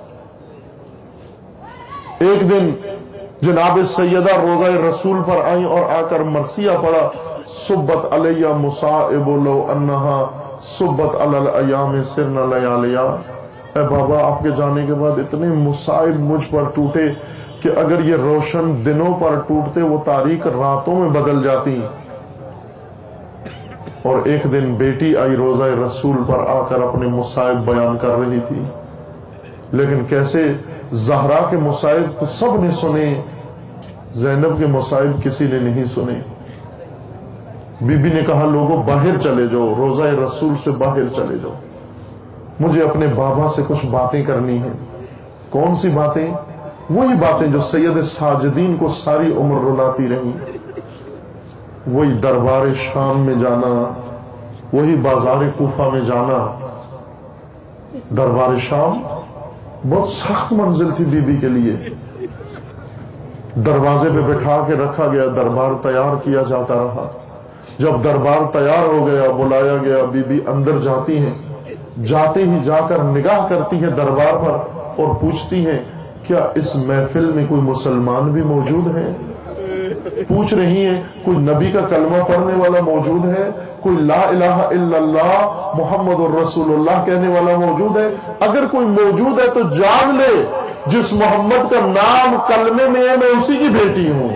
Speaker 1: ایک دن جناب سیدہ روضہ رسول پر آئیں اور آ کر مرثیہ پڑھا، صبت علیہ مصائب لو انہا صبت علی الایام سرنا لیالیا۔ اے بابا، آپ کے جانے کے بعد اتنے مصائب مجھ پر ٹوٹے کہ اگر یہ روشن دنوں پر ٹوٹتے وہ تاریک راتوں میں بدل جاتی۔ اور ایک دن بیٹی آئی روضہ رسول پر آ کر اپنے مصائب بیان کر رہی تھی، لیکن کیسے زہرا کے مصائب تو سب نے سنے، زینب کے مصائب کسی نے نہیں سنے۔ بی بی نے کہا لوگوں باہر چلے جاؤ، روضہ رسول سے باہر چلے جاؤ۔ مجھے اپنے بابا سے کچھ باتیں کرنی ہیں۔ کون سی باتیں؟ وہی باتیں جو سید ساجدین کو ساری عمر رلاتی رہیں، وہی دربار شام میں جانا، وہی بازار کوفہ میں جانا۔ دربار شام بہت سخت منزل تھی بی بی کے لیے، دروازے پہ بٹھا کے رکھا گیا، دربار تیار کیا جاتا رہا۔ جب دربار تیار ہو گیا، بلایا گیا، بی بی اندر جاتی ہیں، جاتے ہی جا کر نگاہ کرتی ہیں دربار پر اور پوچھتی ہیں کیا اس محفل میں کوئی مسلمان بھی موجود ہے؟ پوچھ رہی ہیں کوئی نبی کا کلمہ پڑھنے والا موجود ہے؟ کوئی لا الہ الا اللہ محمد الرسول اللہ کہنے والا موجود ہے؟ اگر کوئی موجود ہے تو جان لے جس محمد کا نام کلمے میں ہے میں اسی کی بیٹی ہوں۔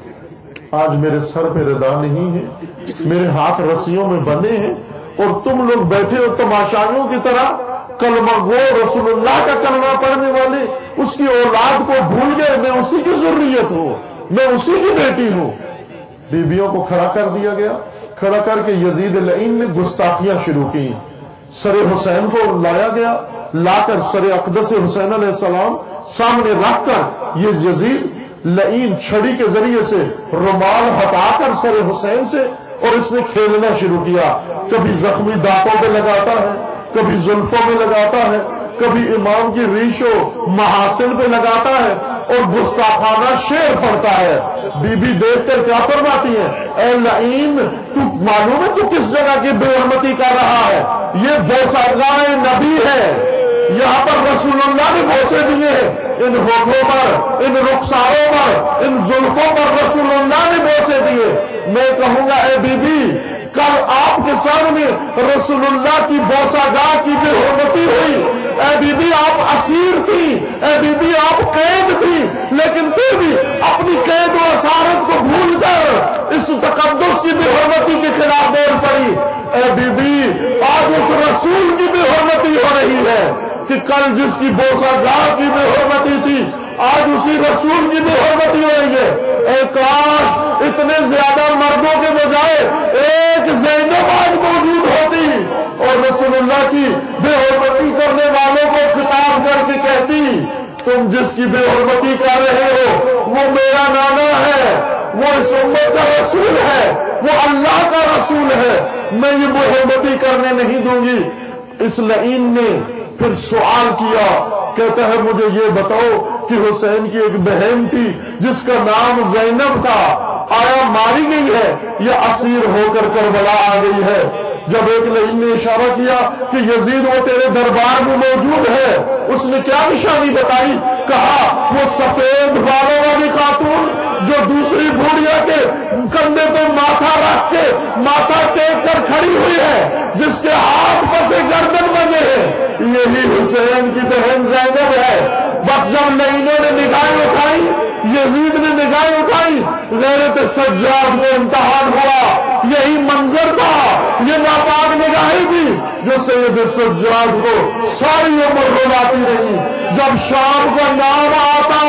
Speaker 1: آج میرے سر پہ ردا نہیں ہے، میرے ہاتھ رسیوں میں بندھے ہیں، اور تم لوگ بیٹھے ہو تماشائیوں کی طرح، کلمہ گو رسول اللہ کا کلمہ پڑھنے والے اس کی اولاد کو بھول گئے۔ میں اسی کی ذریت ہوں، میں اسی کی بیٹی ہوں۔ بیویوں کو کھڑا کر دیا گیا، کھڑا کر کے یزید لعین نے گستاخیاں شروع کی۔ سر حسین کو لایا گیا، لا کر سر اقدس حسین علیہ السلام سامنے رکھ کر یہ یزید لعین چھڑی کے ذریعے سے رومال ہٹا کر سر حسین سے، اور اس نے کھیلنا شروع کیا۔ کبھی زخمی دانتوں پہ لگاتا ہے، کبھی زلفوں میں لگاتا ہے، کبھی امام کی ریش و محاسن پہ لگاتا ہے، اور گستاخانہ شعر پڑھتا ہے۔ بی بی دیکھ کر کیا فرماتی ہے؟ اے لعین، تو معلوم ہے تو کس جگہ کی بے حرمتی کر رہا ہے؟ یہ بوسہگاہ نبی ہے، یہاں پر رسول اللہ نے بوسے دیے ہیں، ان ہونٹوں پر، ان رخساروں پر، ان زلفوں پر رسول اللہ نے بوسے دیے۔ میں کہوں گا اے بی بی، کل آپ کے سامنے رسول اللہ کی بوسہگاہ کی بے حرمتی ہوئی، اے بی بی آپ اسیر تھی، اے بی بی آپ قید تھی، لیکن پھر بھی اپنی قید و اسارت کو بھول کر اس تقدس کی بے حرمتی کے خلاف بول پڑی۔ اے بی بی آج اس رسول کی بے حرمتی ہو رہی ہے کہ کل جس کی بوسہگاہ کی بے حرمتی تھی آج اسی رسول کی بے حرمتی ہو رہی ہے۔ اے کاش اتنے زیادہ مردوں کے بجائے ایک زینب آج موجود ہوتی اور رسول اللہ کی بے حرمتی کرنے والوں کو خطاب کر کے کہتی تم جس کی بے حرمتی کر رہے ہو وہ میرا نانا ہے، وہ اس امت کا رسول ہے، وہ اللہ کا رسول ہے، میں یہ بے حرمتی کرنے نہیں دوں گی۔ اس لعین نے پھر سوال کیا، کہتا ہے مجھے یہ بتاؤ کہ حسین کی ایک بہن تھی جس کا نام زینب تھا، آیا ماری گئی ہے یا اسیر ہو کر کربلا آ گئی ہے؟ جب ایک لعین نے اشارہ کیا کہ یزید وہ تیرے دربار میں موجود ہے، اس نے کیا نشانی بتائی؟ کہا وہ سفید بالوں والی خاتون جو دوسری بوڑھیا کے کندھے پہ ماتھا رکھ کے ماتھا ٹیک کر کھڑی ہوئی ہے، جس کے ہاتھ پسے گردن بنے ہیں، یہی حسین کی بہن زینب ہے۔ بس جب لعینوں نے نگاہیں اٹھائی، یزید نے نگاہیں اٹھائی، غیرت سجاد میں امتحان ہوا۔ یہی منظر تھا، یہ ناپاک نگاہیں تھی جو سید سجاد کو ساری عمر رلاتی رہی۔ جب شام کا نام آتا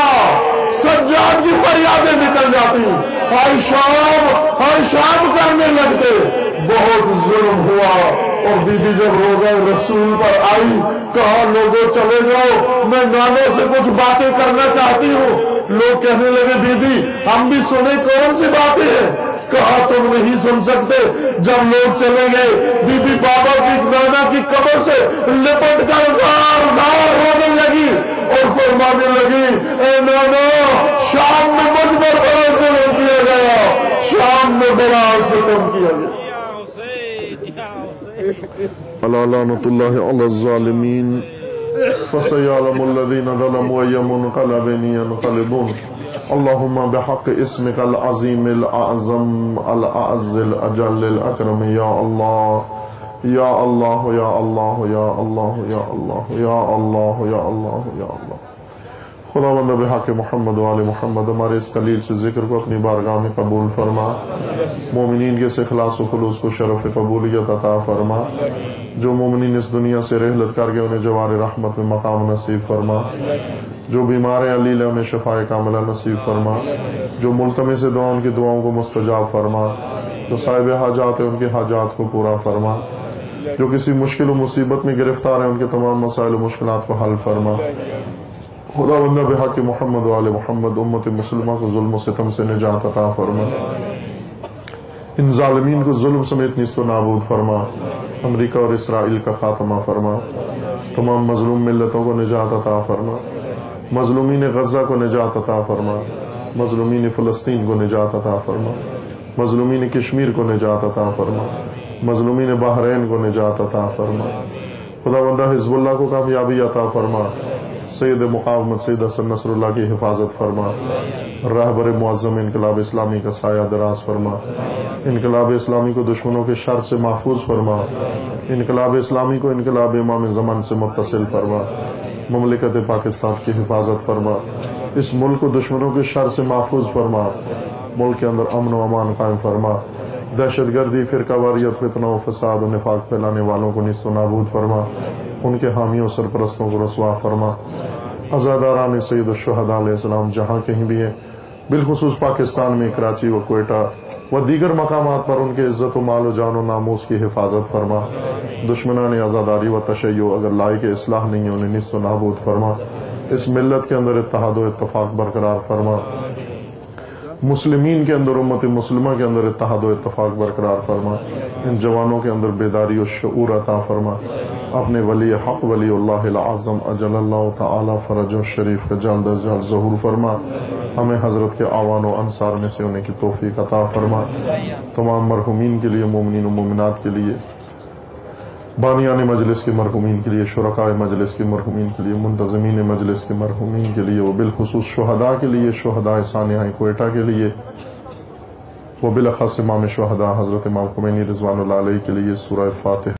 Speaker 1: سجاد کی فریادیں نکل جاتی، ہائے شام کرنے لگتے۔ بہت ظلم ہوا، اور بی بی جب روزہ رسول پر آئی کہا لوگوں چلے جاؤ، میں نانوں سے کچھ باتیں کرنا چاہتی ہوں۔ لوگ کہنے لگے بی بی ہم بھی سنیں کون سی باتیں ہیں؟ کہا تم نہیں سن سکتے۔ جب لوگ چلے گئے بی بی بابا کی نانا کی قبر سے لپٹ کر زار زار رونے لگی اور فرمانے لگی اے نانا شام میں مجھ پر بڑا ظلم کیا گیا، شام میں بڑا ستم کیا گیا۔ الا لعنۃ اللہ علی الظالمین فسيعلم الذين ظلموا أي منقلب ينقلبون اللهم بحق اسمك العظيم الأعظم الأعز الأجل الأكرم يا الله يا الله يا الله يا الله يا الله يا الله يا الله يا الله خدا بندہ بحق محمد وآل محمد ہمارے اس قلیل سے ذکر کو اپنی بارگاہ میں قبول فرما، مومنین کے اس اخلاص و خلوص کو شرف قبولیت عطا فرما، جو مومنین اس دنیا سے رحلت کر گئے انہیں جوار رحمت میں مقام نصیب فرما، جو بیمار علیل ہیں انہیں شفاء کاملہ نصیب فرما، جو ملتمس دعا ان کی دعاؤں کو مستجاب فرما، جو صاحب حاجات ہیں ان کے حاجات کو پورا فرما۔ جو کسی مشکل و مصیبت میں گرفتار ہیں ان کے تمام مسائل و مشکلات کو حل فرما. خدا بندہ بحق محمد و آل محمد امت مسلمہ کو ظلم و ستم سے نجات عطا فرما. ان ظالمین کو ظلم سمیت نیست و نابود فرما. امریکہ اور اسرائیل کا خاتمہ فرما. تمام مظلوم ملتوں کو نجات عطا فرما. مظلومین غزہ کو نجات عطا فرما. مظلومین فلسطین کو نجات عطا فرما. مظلومین کشمیر کو نجات عطا فرما. مظلومین بحرین کو نجات عطا فرما. خدا بندہ حزب اللہ کو کامیابی عطا فرما. سید مقاومت سید حسن نصر اللہ کی حفاظت فرما. رہبر معظم انقلاب اسلامی کا سایہ دراز فرما. انقلاب اسلامی کو دشمنوں کے شر سے محفوظ فرما. انقلاب اسلامی کو انقلاب امام زمان سے متصل فرما. مملکت پاکستان کی حفاظت فرما. اس ملک کو دشمنوں کے شر سے محفوظ فرما. ملک کے اندر امن و امان قائم فرما. دہشت گردی، فرقہ واریت، فتنہ و فساد و نفاق پھیلانے والوں کو نیست و نابود فرما. ان کے حامیوں سرپرستوں کو رسوا فرما. عزاداران سید الشہداء علیہ السلام جہاں کہیں بھی ہیں، بالخصوص پاکستان میں کراچی و کوئٹہ و دیگر مقامات پر ان کے عزت و مال و جان و ناموس کی حفاظت فرما. دشمنان عزاداری و تشیع اگر لائق اصلاح نہیں ہے انہیں نیست و نابود فرما. اس ملت کے اندر اتحاد و اتفاق برقرار فرما. مسلمین کے اندر، امت مسلمہ کے اندر اتحاد و اتفاق برقرار فرما. ان جوانوں کے اندر بیداری و شعور عطا فرما. اپنے ولی حق ولی اللہ العظم اجل اللہ تعالی فرج شریف کا جلد از جلد ظہور فرما. ہمیں حضرت کے اعوان و انصار میں سے ہونے کی توفیق عطا فرما. تمام مرحومین کے لیے، مومنین و مومنات کے لیے، بانیان مجلس کے مرحومین کے لیے، شرکاء مجلس کے مرحومین کے لیے، منتظمین مجلس کے مرحومین کے لیے، وبالخصوص شہداء کے لیے، شہداء ثانیہ کوئٹہ کے لیے، وبالاخص امام شہداء حضرت امام خمینی رضوان اللہ علیہ کے لیے سورہ فاتحہ